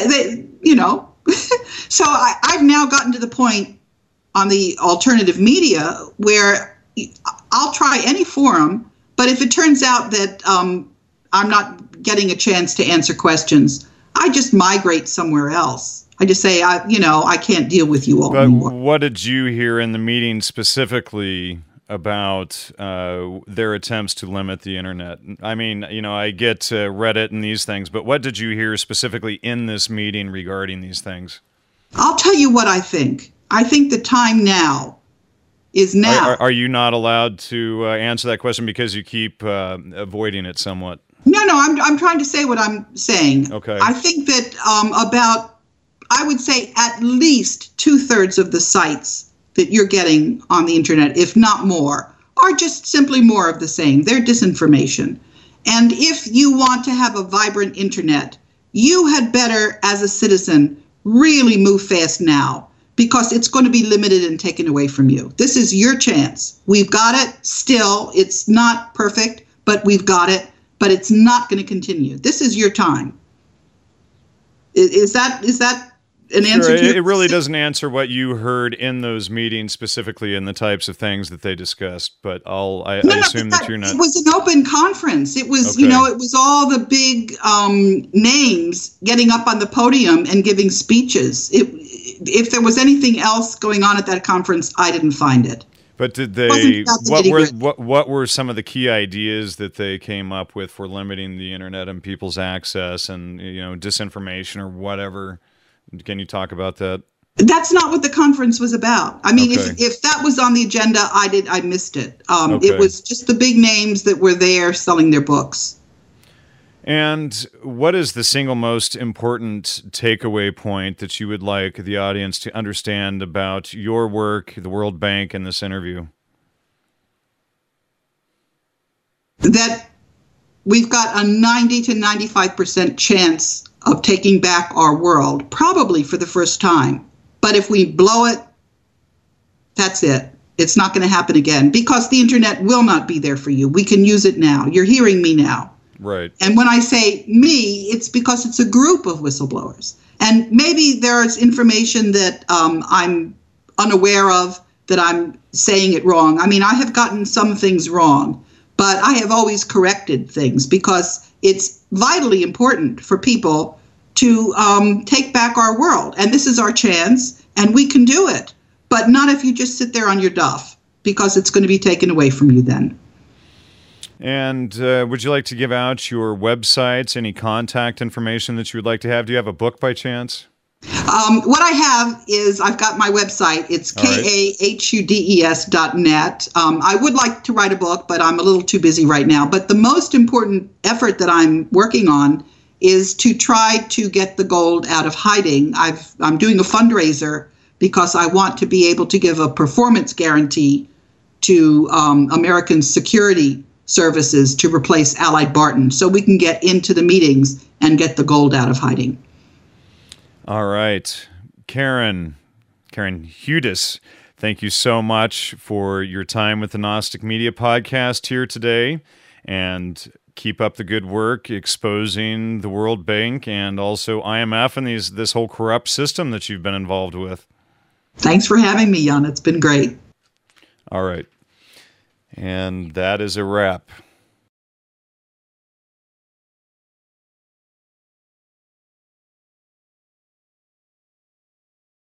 So I've now gotten to the point on the alternative media where I'll try any forum, but if it turns out that I'm not getting a chance to answer questions, I just migrate somewhere else. I just say, I can't deal with you all anymore. What did you hear in the meeting specifically about their attempts to limit the internet? I mean, I get Reddit and these things, but what did you hear specifically in this meeting regarding these things? I'll tell you what I think. I think the time now is now. Are you not allowed to answer that question because you keep avoiding it somewhat? No, I'm trying to say what I'm saying. Okay. I think that I would say at least 2/3 of the sites that you're getting on the internet, if not more, are just simply more of the same. They're disinformation. And if you want to have a vibrant internet, you had better, as a citizen, really move fast now, because it's going to be limited and taken away from you. This is your chance. We've got it still. It's not perfect, but we've got it. But it's not going to continue. This is your time. Is that an answer to your It really doesn't answer what you heard in those meetings, specifically in the types of things that they discussed. But I assume that you're not. It was an open conference. It was, Okay. it was all the big names getting up on the podium and giving speeches. If there was anything else going on at that conference, I didn't find it. But did they? What were some of the key ideas that they came up with for limiting the internet and people's access and disinformation or whatever? Can you talk about that? That's not what the conference was about. I mean, Okay. if that was on the agenda, I missed it. Okay. It was just the big names that were there selling their books. And what is the single most important takeaway point that you would like the audience to understand about your work, the World Bank, and this interview? That we've got a 90 to 95% chance of taking back our world, probably for the first time. But if we blow it, that's it. It's not going to happen again, because the internet will not be there for you. We can use it now. You're hearing me now. Right. And when I say me, it's because it's a group of whistleblowers. And maybe there's information that I'm unaware of, that I'm saying it wrong. I mean, I have gotten some things wrong, but I have always corrected things, because it's vitally important for people to take back our world. And this is our chance, and we can do it. But not if you just sit there on your duff, because it's going to be taken away from you then. And would you like to give out your websites, any contact information that you would like to have? Do you have a book by chance? What I have is, I've got my website. It's kahudes.net. I would like to write a book, but I'm a little too busy right now. But the most important effort that I'm working on is to try to get the gold out of hiding. I'm doing a fundraiser because I want to be able to give a performance guarantee to American security services to replace Allied Barton, so we can get into the meetings and get the gold out of hiding. All right. Karen Hudes, thank you so much for your time with the Gnostic Media Podcast here today, and keep up the good work exposing the World Bank and also IMF and this whole corrupt system that you've been involved with. Thanks for having me, Jan. It's been great. All right. And that is a wrap.